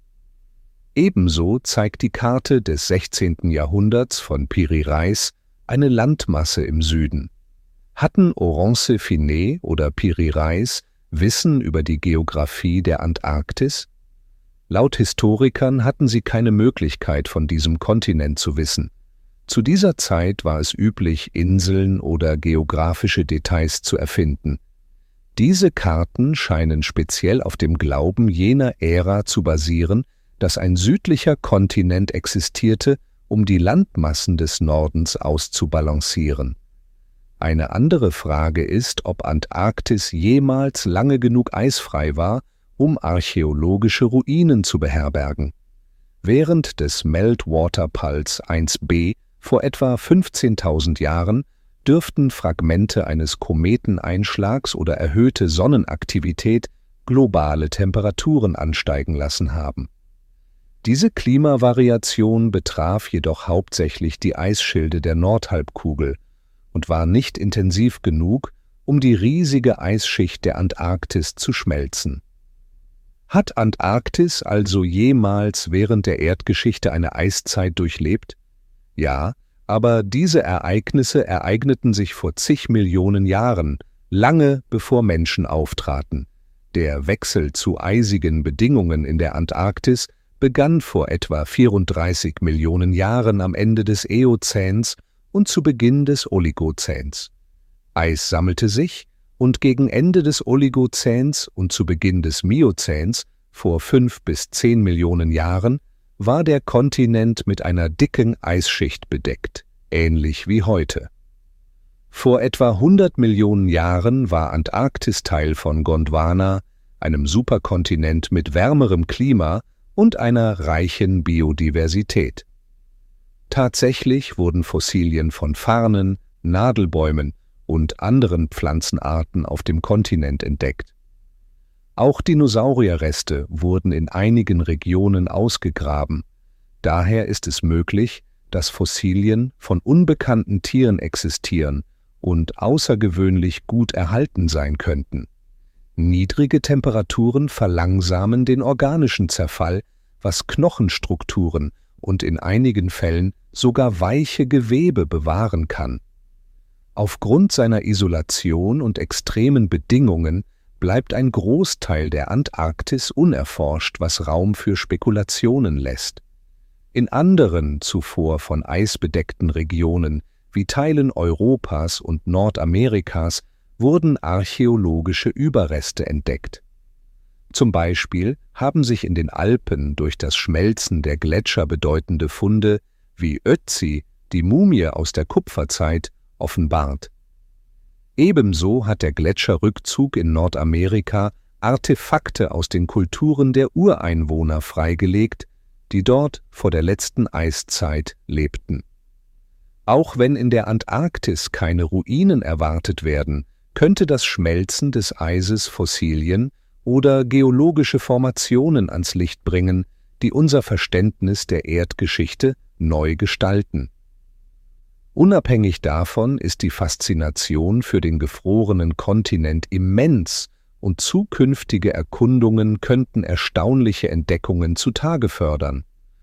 S1: Ebenso zeigt die Karte des sechzehnten Jahrhunderts von Piri Reis eine Landmasse im Süden. Hatten Orance Finet oder Piri Reis Wissen über die Geographie der Antarktis? Laut Historikern hatten sie keine Möglichkeit, von diesem Kontinent zu wissen. Zu dieser Zeit war es üblich, Inseln oder geografische Details zu erfinden. Diese Karten scheinen speziell auf dem Glauben jener Ära zu basieren, dass ein südlicher Kontinent existierte, um die Landmassen des Nordens auszubalancieren. Eine andere Frage ist, ob Antarktis jemals lange genug eisfrei war, um archäologische Ruinen zu beherbergen. Während des Meltwater Pulse eins b vor etwa fünfzehntausend Jahren dürften Fragmente eines Kometeneinschlags oder erhöhte Sonnenaktivität globale Temperaturen ansteigen lassen haben. Diese Klimavariation betraf jedoch hauptsächlich die Eisschilde der Nordhalbkugel und war nicht intensiv genug, um die riesige Eisschicht der Antarktis zu schmelzen. Hat Antarktis also jemals während der Erdgeschichte eine Eiszeit durchlebt? Ja, aber diese Ereignisse ereigneten sich vor zig Millionen Jahren, lange bevor Menschen auftraten. Der Wechsel zu eisigen Bedingungen in der Antarktis begann vor etwa vierunddreißig Millionen Jahren am Ende des Eozäns und zu Beginn des Oligozäns. Eis sammelte sich und gegen Ende des Oligozäns und zu Beginn des Miozäns, vor fünf bis zehn Millionen Jahren, war der Kontinent mit einer dicken Eisschicht bedeckt, ähnlich wie heute. Vor etwa hundert Millionen Jahren war Antarktis Teil von Gondwana, einem Superkontinent mit wärmerem Klima und einer reichen Biodiversität. Tatsächlich wurden Fossilien von Farnen, Nadelbäumen und anderen Pflanzenarten auf dem Kontinent entdeckt. Auch Dinosaurierreste wurden in einigen Regionen ausgegraben. Daher ist es möglich, dass Fossilien von unbekannten Tieren existieren und außergewöhnlich gut erhalten sein könnten. Niedrige Temperaturen verlangsamen den organischen Zerfall, was Knochenstrukturen und in einigen Fällen sogar weiche Gewebe bewahren kann. Aufgrund seiner Isolation und extremen Bedingungen bleibt ein Großteil der Antarktis unerforscht, was Raum für Spekulationen lässt. In anderen, zuvor von Eis bedeckten Regionen, wie Teilen Europas und Nordamerikas, wurden archäologische Überreste entdeckt. Zum Beispiel haben sich in den Alpen durch das Schmelzen der Gletscher bedeutende Funde wie Ötzi, die Mumie aus der Kupferzeit, offenbart. Ebenso hat der Gletscherrückzug in Nordamerika Artefakte aus den Kulturen der Ureinwohner freigelegt, die dort vor der letzten Eiszeit lebten. Auch wenn in der Antarktis keine Ruinen erwartet werden, könnte das Schmelzen des Eises Fossilien oder geologische Formationen ans Licht bringen, die unser Verständnis der Erdgeschichte neu gestalten. Unabhängig davon ist die Faszination für den gefrorenen Kontinent immens und zukünftige Erkundungen könnten erstaunliche Entdeckungen zutage fördern.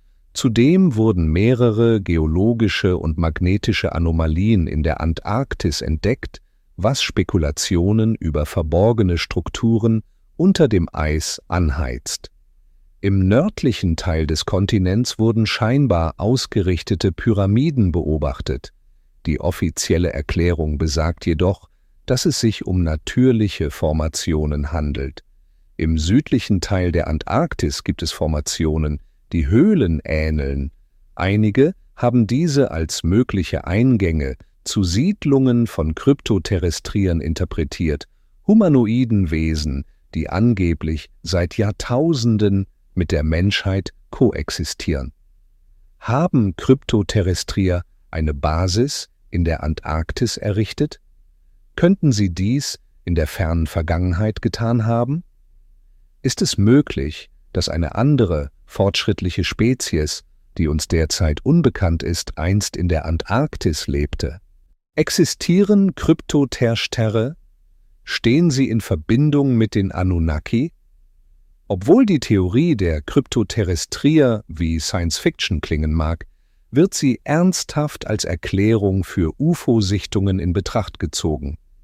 S1: Zudem wurden mehrere geologische und magnetische Anomalien in der Antarktis entdeckt, was Spekulationen über verborgene Strukturen unter dem Eis anheizt. Im nördlichen Teil des Kontinents wurden scheinbar ausgerichtete Pyramiden beobachtet. Die offizielle Erklärung besagt jedoch, dass es sich um natürliche Formationen handelt. Im südlichen Teil der Antarktis gibt es Formationen, die Höhlen ähneln. Einige haben diese als mögliche Eingänge zu Siedlungen von Kryptoterrestriern interpretiert, humanoiden Wesen, die angeblich seit Jahrtausenden mit der Menschheit koexistieren. Haben Kryptoterrestrier eine Basis in der Antarktis errichtet? Könnten sie dies in der fernen Vergangenheit getan haben? Ist es möglich, dass eine andere, fortschrittliche Spezies, die uns derzeit unbekannt ist, einst in der Antarktis lebte? Existieren Kryptoterrestrier? Stehen sie in Verbindung mit den Anunnaki? Obwohl die Theorie der Kryptoterrestrier wie Science-Fiction klingen mag, wird sie ernsthaft als Erklärung für U F O-Sichtungen in Betracht gezogen.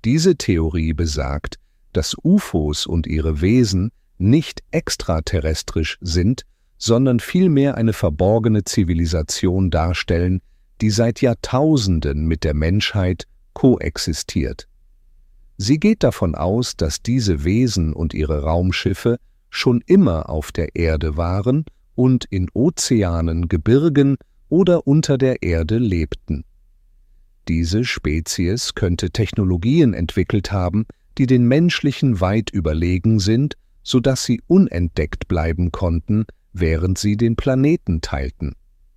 S1: Diese Theorie besagt, dass U F Os und ihre Wesen nicht extraterrestrisch sind, sondern vielmehr eine verborgene Zivilisation darstellen, die seit Jahrtausenden mit der Menschheit koexistiert. Sie geht davon aus, dass diese Wesen und ihre Raumschiffe schon immer auf der Erde waren und in Ozeanen, Gebirgen oder unter der Erde lebten. Diese Spezies könnte Technologien entwickelt haben, die den menschlichen weit überlegen sind, sodass sie unentdeckt bleiben konnten, während sie den Planeten teilten.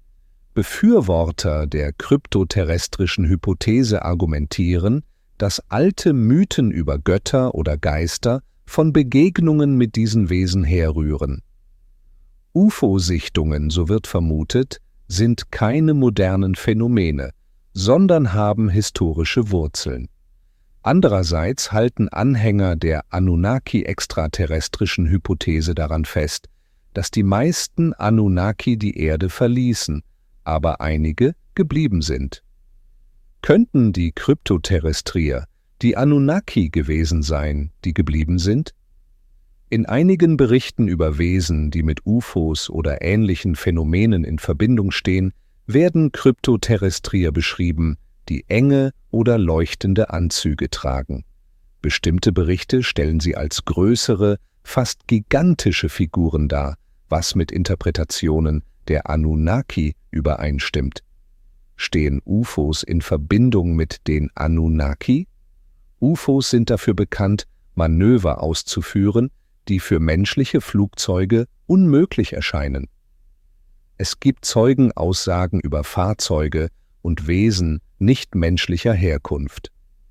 S1: Befürworter der kryptoterrestrischen Hypothese argumentieren, dass alte Mythen über Götter oder Geister von Begegnungen mit diesen Wesen herrühren. U F O-Sichtungen, so wird vermutet, sind keine modernen Phänomene, sondern haben historische Wurzeln. Andererseits halten Anhänger der Anunnaki-extraterrestrischen Hypothese daran fest, dass die meisten Anunnaki die Erde verließen, aber einige geblieben sind. Könnten die Kryptoterrestrier die Anunnaki gewesen sein, die geblieben sind? In einigen Berichten über Wesen, die mit U F Os oder ähnlichen Phänomenen in Verbindung stehen, werden Kryptoterrestrier beschrieben, die enge oder leuchtende Anzüge tragen. Bestimmte Berichte stellen sie als größere, fast gigantische Figuren dar, was mit Interpretationen der Anunnaki übereinstimmt. Stehen U F Os in Verbindung mit den Anunnaki? U F Os sind dafür bekannt, Manöver auszuführen, die für menschliche Flugzeuge unmöglich erscheinen. Es gibt Zeugenaussagen über Fahrzeuge und Wesen nichtmenschlicher Herkunft.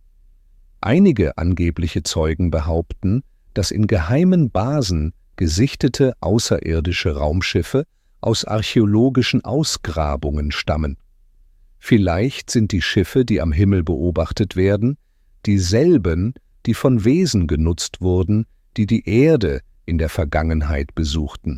S1: Einige angebliche Zeugen behaupten, dass in geheimen Basen gesichtete außerirdische Raumschiffe aus archäologischen Ausgrabungen stammen. Vielleicht sind die Schiffe, die am Himmel beobachtet werden, dieselben, die von Wesen genutzt wurden, die die Erde in der Vergangenheit besuchten.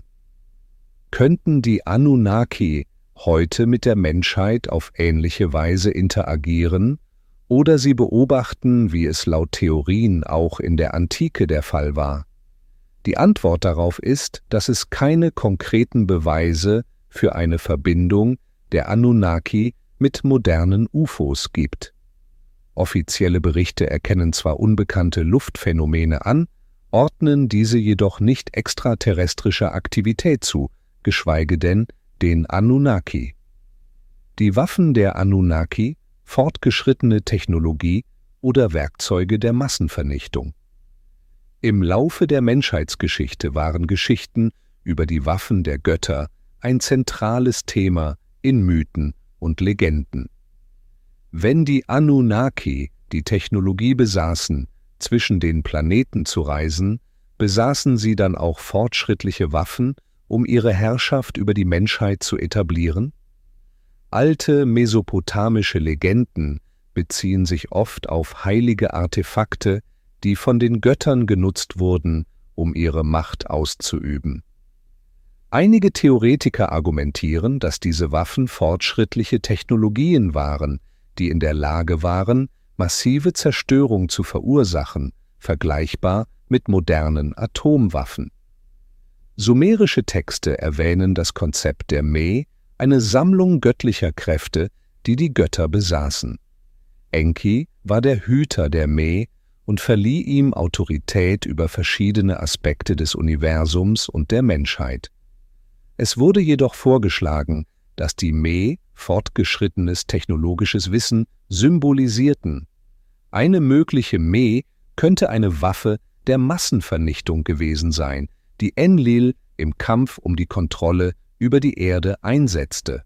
S1: Könnten die Anunnaki heute mit der Menschheit auf ähnliche Weise interagieren oder sie beobachten, wie es laut Theorien auch in der Antike der Fall war? Die Antwort darauf ist, dass es keine konkreten Beweise für eine Verbindung der Anunnaki mit modernen U F Os gibt. Offizielle Berichte erkennen zwar unbekannte Luftphänomene an, ordnen diese jedoch nicht extraterrestrischer Aktivität zu, geschweige denn den Anunnaki. Die Waffen der Anunnaki, fortgeschrittene Technologie oder Werkzeuge der Massenvernichtung. Im Laufe der Menschheitsgeschichte waren Geschichten über die Waffen der Götter ein zentrales Thema in Mythen und Legenden. Wenn die Anunnaki die Technologie besaßen, zwischen den Planeten zu reisen, besaßen sie dann auch fortschrittliche Waffen, um ihre Herrschaft über die Menschheit zu etablieren? Alte mesopotamische Legenden beziehen sich oft auf heilige Artefakte, die von den Göttern genutzt wurden, um ihre Macht auszuüben. Einige Theoretiker argumentieren, dass diese Waffen fortschrittliche Technologien waren, die in der Lage waren, massive Zerstörung zu verursachen, vergleichbar mit modernen Atomwaffen. Sumerische Texte erwähnen das Konzept der Me, eine Sammlung göttlicher Kräfte, die die Götter besaßen. Enki war der Hüter der Me und verlieh ihm Autorität über verschiedene Aspekte des Universums und der Menschheit. Es wurde jedoch vorgeschlagen, dass die Me fortgeschrittenes technologisches Wissen symbolisierten. Eine mögliche Me könnte eine Waffe der Massenvernichtung gewesen sein, die Enlil im Kampf um die Kontrolle über die Erde einsetzte.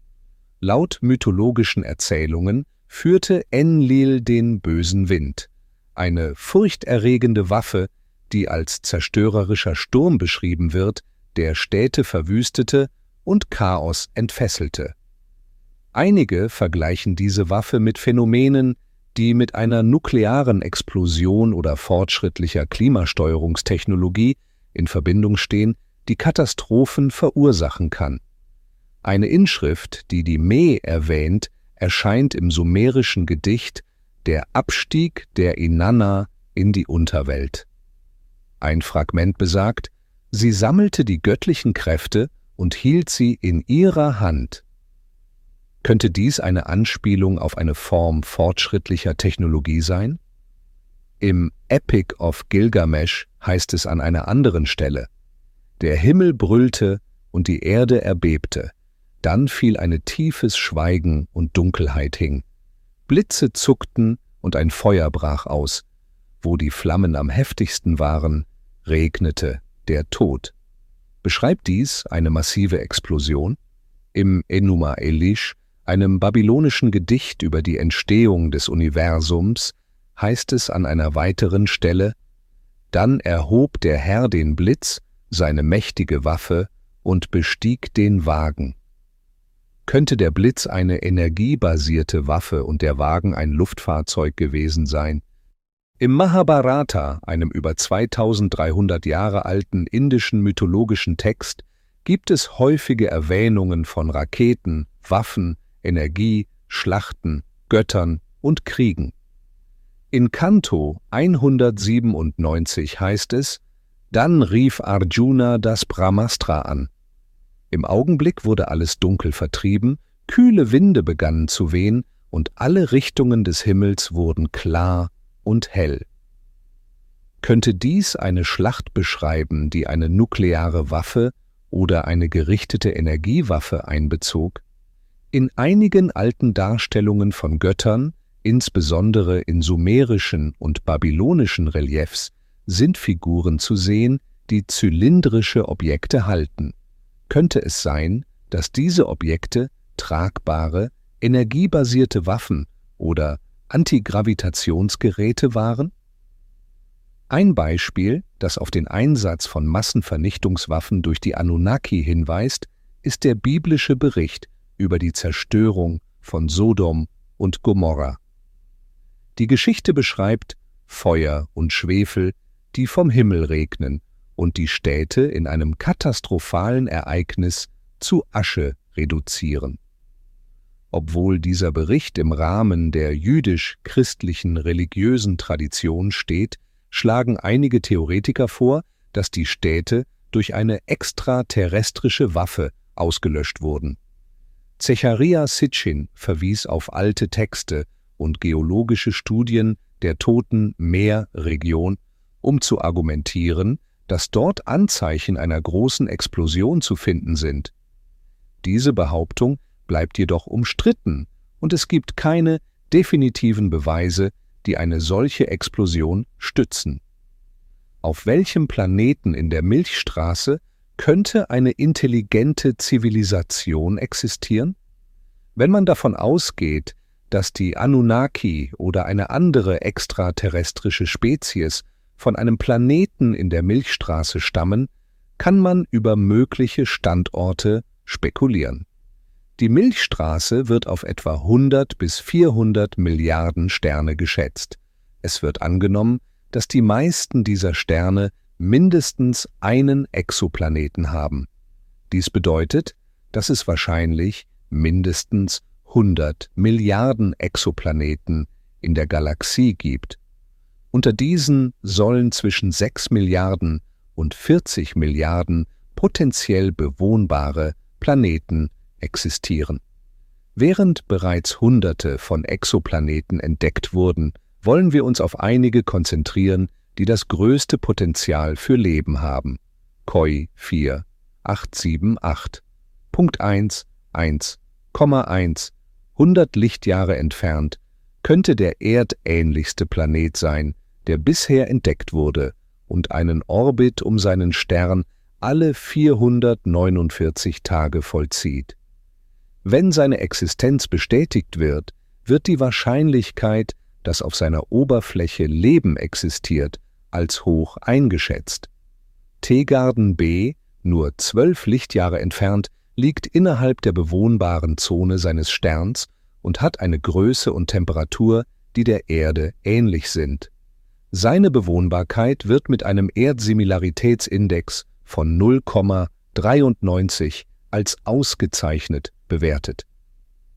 S1: Laut mythologischen Erzählungen führte Enlil den bösen Wind, eine furchterregende Waffe, die als zerstörerischer Sturm beschrieben wird, der Städte verwüstete und Chaos entfesselte. Einige vergleichen diese Waffe mit Phänomenen, die mit einer nuklearen Explosion oder fortschrittlicher Klimasteuerungstechnologie in Verbindung stehen, die Katastrophen verursachen kann. Eine Inschrift, die die Me erwähnt, erscheint im sumerischen Gedicht Der Abstieg der Inanna in die Unterwelt. Ein Fragment besagt, sie sammelte die göttlichen Kräfte und hielt sie in ihrer Hand. Könnte dies eine Anspielung auf eine Form fortschrittlicher Technologie sein? Im Epic of Gilgamesh heißt es an einer anderen Stelle: Der Himmel brüllte und die Erde erbebte, dann fiel ein tiefes Schweigen und Dunkelheit hing. Blitze zuckten und ein Feuer brach aus. Wo die Flammen am heftigsten waren, regnete der Tod. Beschreibt dies eine massive Explosion? Im Enuma Elish, einem babylonischen Gedicht über die Entstehung des Universums, heißt es an einer weiteren Stelle: Dann erhob der Herr den Blitz, seine mächtige Waffe, und bestieg den Wagen. Könnte der Blitz eine energiebasierte Waffe und der Wagen ein Luftfahrzeug gewesen sein? Im Mahabharata, einem über zweitausenddreihundert Jahre alten indischen mythologischen Text, gibt es häufige Erwähnungen von Raketen, Waffen, Energie, Schlachten, Göttern und Kriegen. In Canto hundertsiebenundneunzig heißt es: Dann rief Arjuna das Brahmastra an. Im Augenblick wurde alles dunkel vertrieben, kühle Winde begannen zu wehen und alle Richtungen des Himmels wurden klar und hell. Könnte dies eine Schlacht beschreiben, die eine nukleare Waffe oder eine gerichtete Energiewaffe einbezog? In einigen alten Darstellungen von Göttern, insbesondere in sumerischen und babylonischen Reliefs, sind Figuren zu sehen, die zylindrische Objekte halten. Könnte es sein, dass diese Objekte tragbare, energiebasierte Waffen oder Antigravitationsgeräte waren? Ein Beispiel, das auf den Einsatz von Massenvernichtungswaffen durch die Anunnaki hinweist, ist der biblische Bericht über die Zerstörung von Sodom und Gomorra. Die Geschichte beschreibt Feuer und Schwefel, die vom Himmel regnen und die Städte in einem katastrophalen Ereignis zu Asche reduzieren. Obwohl dieser Bericht im Rahmen der jüdisch-christlichen religiösen Tradition steht, schlagen einige Theoretiker vor, dass die Städte durch eine extraterrestrische Waffe ausgelöscht wurden. Zecharia Sitchin verwies auf alte Texte und geologische Studien der Toten Meer-Region, um zu argumentieren, dass dort Anzeichen einer großen Explosion zu finden sind. Diese Behauptung bleibt jedoch umstritten und es gibt keine definitiven Beweise, die eine solche Explosion stützen. Auf welchem Planeten in der Milchstraße könnte eine intelligente Zivilisation existieren? Wenn man davon ausgeht, dass die Anunnaki oder eine andere extraterrestrische Spezies von einem Planeten in der Milchstraße stammen, kann man über mögliche Standorte spekulieren. Die Milchstraße wird auf etwa hundert bis vierhundert Milliarden Sterne geschätzt. Es wird angenommen, dass die meisten dieser Sterne mindestens einen Exoplaneten haben. Dies bedeutet, dass es wahrscheinlich mindestens hundert Milliarden Exoplaneten in der Galaxie gibt. Unter diesen sollen zwischen sechs Milliarden und vierzig Milliarden potenziell bewohnbare Planeten existieren. Während bereits Hunderte von Exoplaneten entdeckt wurden, wollen wir uns auf einige konzentrieren, die das größte Potenzial für Leben haben. Koi vier acht sieben acht. Punkt eins eins Komma eins. hundert Lichtjahre entfernt könnte der erdähnlichste Planet sein, der bisher entdeckt wurde und einen Orbit um seinen Stern alle vierhundertneunundvierzig Tage vollzieht. Wenn seine Existenz bestätigt wird, wird die Wahrscheinlichkeit, dass auf seiner Oberfläche Leben existiert, als hoch eingeschätzt. Teegarden B, nur zwölf Lichtjahre entfernt, liegt innerhalb der bewohnbaren Zone seines Sterns und hat eine Größe und Temperatur, die der Erde ähnlich sind. Seine Bewohnbarkeit wird mit einem Erdsimilaritätsindex von null Komma dreiundneunzig als ausgezeichnet bewertet.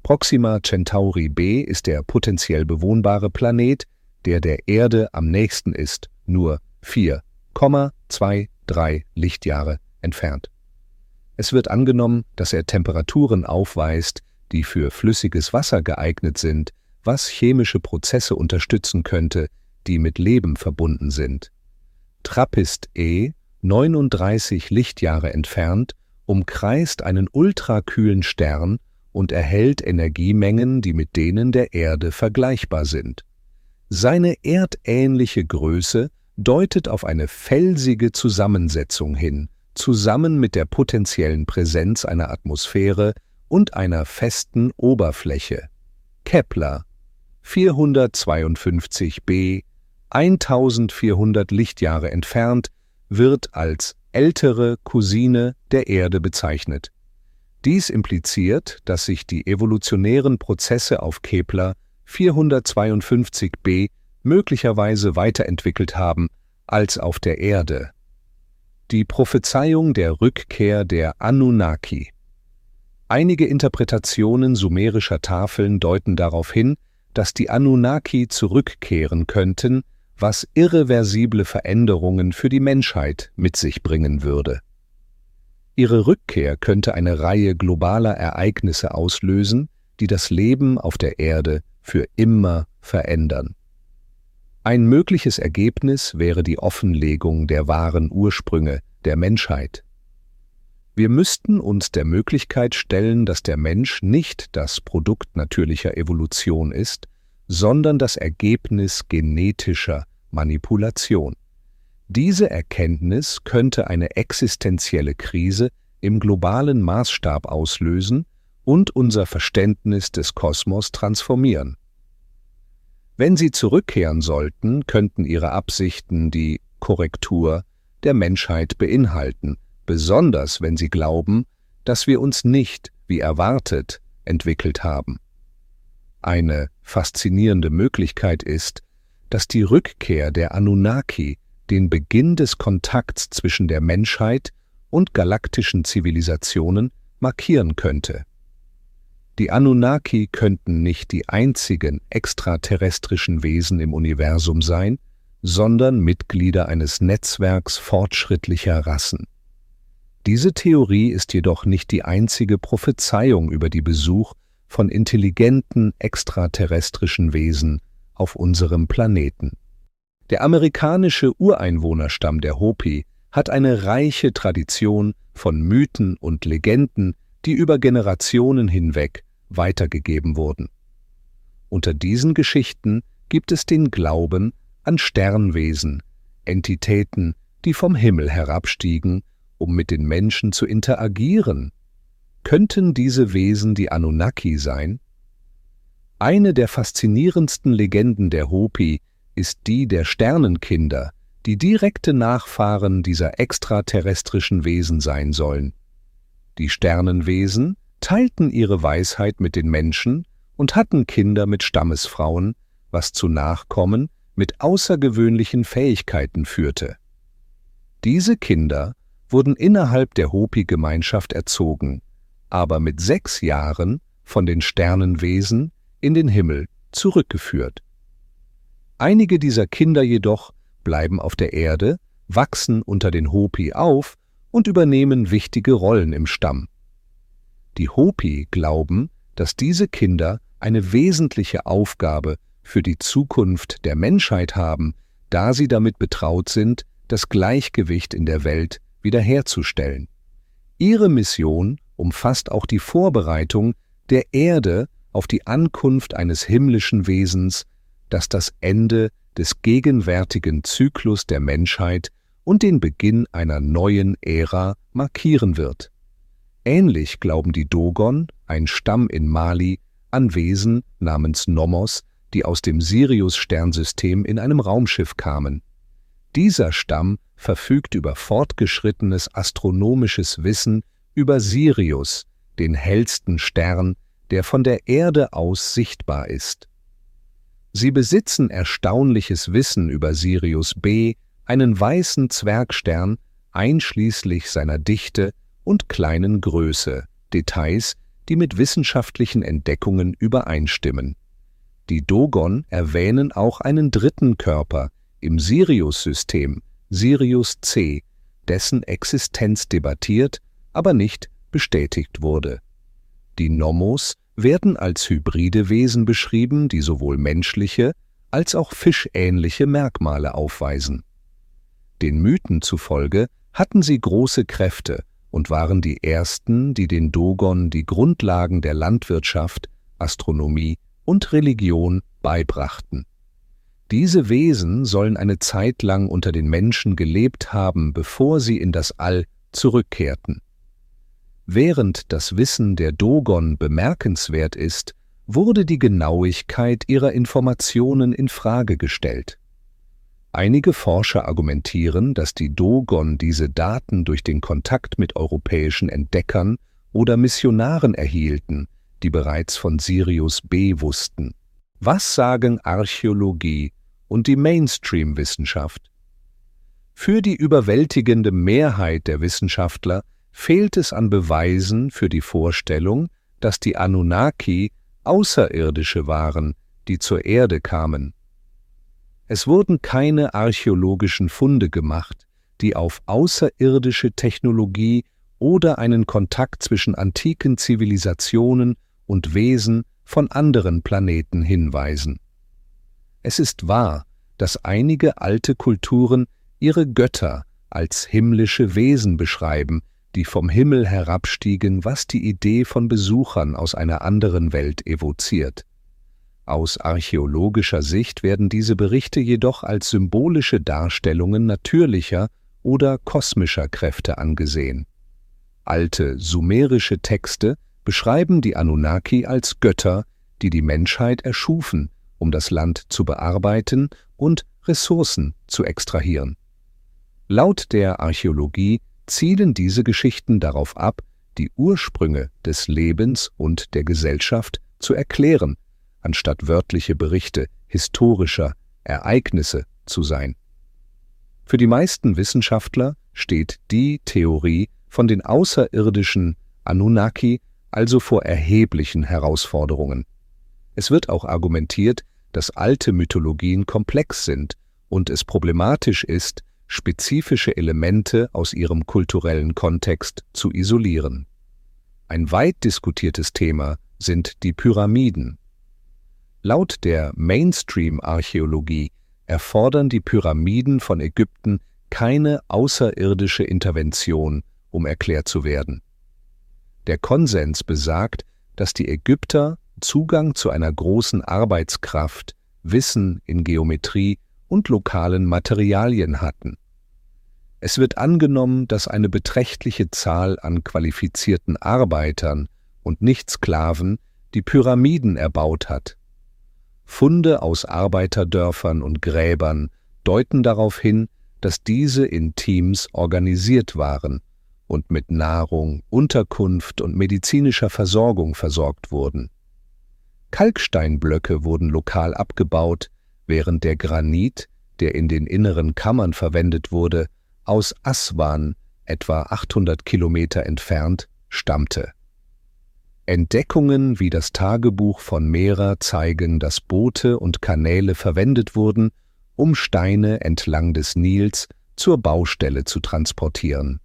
S1: Proxima Centauri b ist der potenziell bewohnbare Planet, der der Erde am nächsten ist, nur vier Komma drei Lichtjahre entfernt. Es wird angenommen, dass er Temperaturen aufweist, die für flüssiges Wasser geeignet sind, was chemische Prozesse unterstützen könnte, die mit Leben verbunden sind. Trappist E, neununddreißig Lichtjahre entfernt, umkreist einen ultrakühlen Stern und erhält Energiemengen, die mit denen der Erde vergleichbar sind. Seine erdähnliche Größe deutet auf eine felsige Zusammensetzung hin, zusammen mit der potenziellen Präsenz einer Atmosphäre und einer festen Oberfläche. Kepler vierhundertzweiundfünfzig b, eintausendvierhundert Lichtjahre entfernt, wird als ältere Cousine der Erde bezeichnet. Dies impliziert, dass sich die evolutionären Prozesse auf Kepler vierhundertzweiundfünfzig b möglicherweise weiterentwickelt haben als auf der Erde. Die Prophezeiung der Rückkehr der Anunnaki. Einige Interpretationen sumerischer Tafeln deuten darauf hin, dass die Anunnaki zurückkehren könnten, was irreversible Veränderungen für die Menschheit mit sich bringen würde. Ihre Rückkehr könnte eine Reihe globaler Ereignisse auslösen, die das Leben auf der Erde für immer verändern. Ein mögliches Ergebnis wäre die Offenlegung der wahren Ursprünge der Menschheit. Wir müssten uns der Möglichkeit stellen, dass der Mensch nicht das Produkt natürlicher Evolution ist, sondern das Ergebnis genetischer Manipulation. Diese Erkenntnis könnte eine existenzielle Krise im globalen Maßstab auslösen und unser Verständnis des Kosmos transformieren. Wenn sie zurückkehren sollten, könnten ihre Absichten die Korrektur der Menschheit beinhalten, besonders wenn sie glauben, dass wir uns nicht, wie erwartet, entwickelt haben. Eine faszinierende Möglichkeit ist, dass die Rückkehr der Anunnaki den Beginn des Kontakts zwischen der Menschheit und galaktischen Zivilisationen markieren könnte. Die Anunnaki könnten nicht die einzigen extraterrestrischen Wesen im Universum sein, sondern Mitglieder eines Netzwerks fortschrittlicher Rassen. Diese Theorie ist jedoch nicht die einzige Prophezeiung über die Besuch von intelligenten extraterrestrischen Wesen auf unserem Planeten. Der amerikanische Ureinwohnerstamm der Hopi hat eine reiche Tradition von Mythen und Legenden, die über Generationen hinweg weitergegeben wurden. Unter diesen Geschichten gibt es den Glauben an Sternwesen, Entitäten, die vom Himmel herabstiegen, um mit den Menschen zu interagieren. Könnten diese Wesen die Anunnaki sein? Eine der faszinierendsten Legenden der Hopi ist die der Sternenkinder, die direkte Nachfahren dieser extraterrestrischen Wesen sein sollen. Die Sternenwesen teilten ihre Weisheit mit den Menschen und hatten Kinder mit Stammesfrauen, was zu Nachkommen mit außergewöhnlichen Fähigkeiten führte. Diese Kinder wurden innerhalb der Hopi-Gemeinschaft erzogen, aber mit sechs Jahren von den Sternenwesen in den Himmel zurückgeführt. Einige dieser Kinder jedoch bleiben auf der Erde, wachsen unter den Hopi auf und übernehmen wichtige Rollen im Stamm. Die Hopi glauben, dass diese Kinder eine wesentliche Aufgabe für die Zukunft der Menschheit haben, da sie damit betraut sind, das Gleichgewicht in der Welt wiederherzustellen. Ihre Mission umfasst auch die Vorbereitung der Erde auf die Ankunft eines himmlischen Wesens, das das Ende des gegenwärtigen Zyklus der Menschheit und den Beginn einer neuen Ära markieren wird. Ähnlich glauben die Dogon, ein Stamm in Mali, an Wesen namens Nomos, die aus dem Sirius-Sternsystem in einem Raumschiff kamen. Dieser Stamm verfügt über fortgeschrittenes astronomisches Wissen über Sirius, den hellsten Stern, der von der Erde aus sichtbar ist. Sie besitzen erstaunliches Wissen über Sirius B, einen weißen Zwergstern, einschließlich seiner Dichte und kleinen Größe, Details, die mit wissenschaftlichen Entdeckungen übereinstimmen. Die Dogon erwähnen auch einen dritten Körper im Sirius-System, Sirius C, dessen Existenz debattiert, aber nicht bestätigt wurde. Die Nomos werden als hybride Wesen beschrieben, die sowohl menschliche als auch fischähnliche Merkmale aufweisen. Den Mythen zufolge hatten sie große Kräfte und waren die ersten, die den Dogon die Grundlagen der Landwirtschaft, Astronomie und Religion beibrachten. Diese Wesen sollen eine Zeit lang unter den Menschen gelebt haben, bevor sie in das All zurückkehrten. Während das Wissen der Dogon bemerkenswert ist, wurde die Genauigkeit ihrer Informationen in Frage gestellt. Einige Forscher argumentieren, dass die Dogon diese Daten durch den Kontakt mit europäischen Entdeckern oder Missionaren erhielten, die bereits von Sirius B wussten. Was sagen Archäologie und die Mainstream-Wissenschaft? Für die überwältigende Mehrheit der Wissenschaftler fehlt es an Beweisen für die Vorstellung, dass die Anunnaki Außerirdische waren, die zur Erde kamen. Es wurden keine archäologischen Funde gemacht, die auf außerirdische Technologie oder einen Kontakt zwischen antiken Zivilisationen und Wesen von anderen Planeten hinweisen. Es ist wahr, dass einige alte Kulturen ihre Götter als himmlische Wesen beschreiben, die vom Himmel herabstiegen, was die Idee von Besuchern aus einer anderen Welt evoziert. Aus archäologischer Sicht werden diese Berichte jedoch als symbolische Darstellungen natürlicher oder kosmischer Kräfte angesehen. Alte sumerische Texte beschreiben die Anunnaki als Götter, die die Menschheit erschufen, um das Land zu bearbeiten und Ressourcen zu extrahieren. Laut der Archäologie zielen diese Geschichten darauf ab, die Ursprünge des Lebens und der Gesellschaft zu erklären, anstatt wörtliche Berichte historischer Ereignisse zu sein. Für die meisten Wissenschaftler steht die Theorie von den außerirdischen Anunnaki also vor erheblichen Herausforderungen. Es wird auch argumentiert, dass alte Mythologien komplex sind und es problematisch ist, spezifische Elemente aus ihrem kulturellen Kontext zu isolieren. Ein weit diskutiertes Thema sind die Pyramiden. Laut der Mainstream-Archäologie erfordern die Pyramiden von Ägypten keine außerirdische Intervention, um erklärt zu werden. Der Konsens besagt, dass die Ägypter Zugang zu einer großen Arbeitskraft, Wissen in Geometrie und lokalen Materialien hatten. Es wird angenommen, dass eine beträchtliche Zahl an qualifizierten Arbeitern und nicht Sklaven die Pyramiden erbaut hat. Funde aus Arbeiterdörfern und Gräbern deuten darauf hin, dass diese in Teams organisiert waren und mit Nahrung, Unterkunft und medizinischer Versorgung versorgt wurden. Kalksteinblöcke wurden lokal abgebaut, während der Granit, der in den inneren Kammern verwendet wurde, aus Aswan, etwa achthundert Kilometer entfernt, stammte. Entdeckungen wie das Tagebuch von Mera zeigen, dass Boote und Kanäle verwendet wurden, um Steine entlang des Nils zur Baustelle zu transportieren.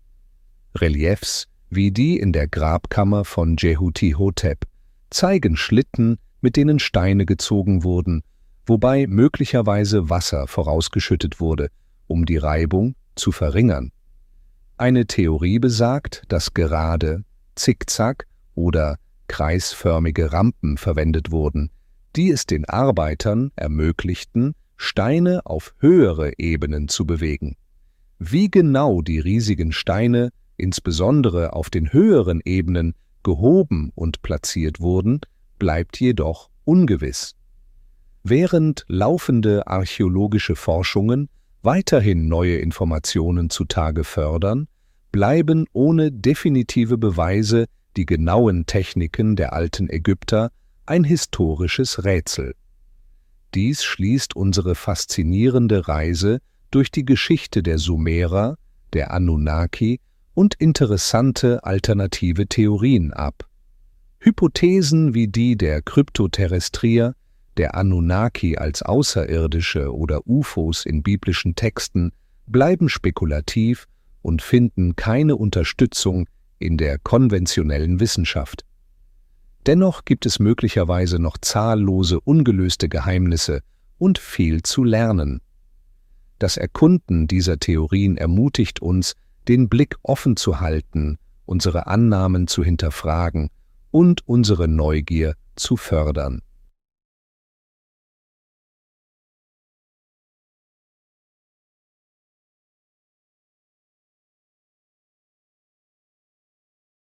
S1: Reliefs wie die in der Grabkammer von Djehuti-Hotep zeigen Schlitten, mit denen Steine gezogen wurden, wobei möglicherweise Wasser vorausgeschüttet wurde, um die Reibung zu verringern. Eine Theorie besagt, dass gerade, Zickzack oder kreisförmige Rampen verwendet wurden, die es den Arbeitern ermöglichten, Steine auf höhere Ebenen zu bewegen. Wie genau die riesigen Steine, insbesondere auf den höheren Ebenen, gehoben und platziert wurden, bleibt jedoch ungewiss. Während laufende archäologische Forschungen weiterhin neue Informationen zutage fördern, bleiben ohne definitive Beweise die genauen Techniken der alten Ägypter ein historisches Rätsel. Dies schließt unsere faszinierende Reise durch die Geschichte der Sumerer, der Anunnaki und interessante alternative Theorien ab. Hypothesen wie die der Kryptoterrestrier, der Anunnaki als Außerirdische oder U F Os in biblischen Texten bleiben spekulativ und finden keine Unterstützung in der konventionellen Wissenschaft. Dennoch gibt es möglicherweise noch zahllose ungelöste Geheimnisse und viel zu lernen. Das Erkunden dieser Theorien ermutigt uns, den Blick offen zu halten, unsere Annahmen zu hinterfragen und unsere Neugier zu fördern.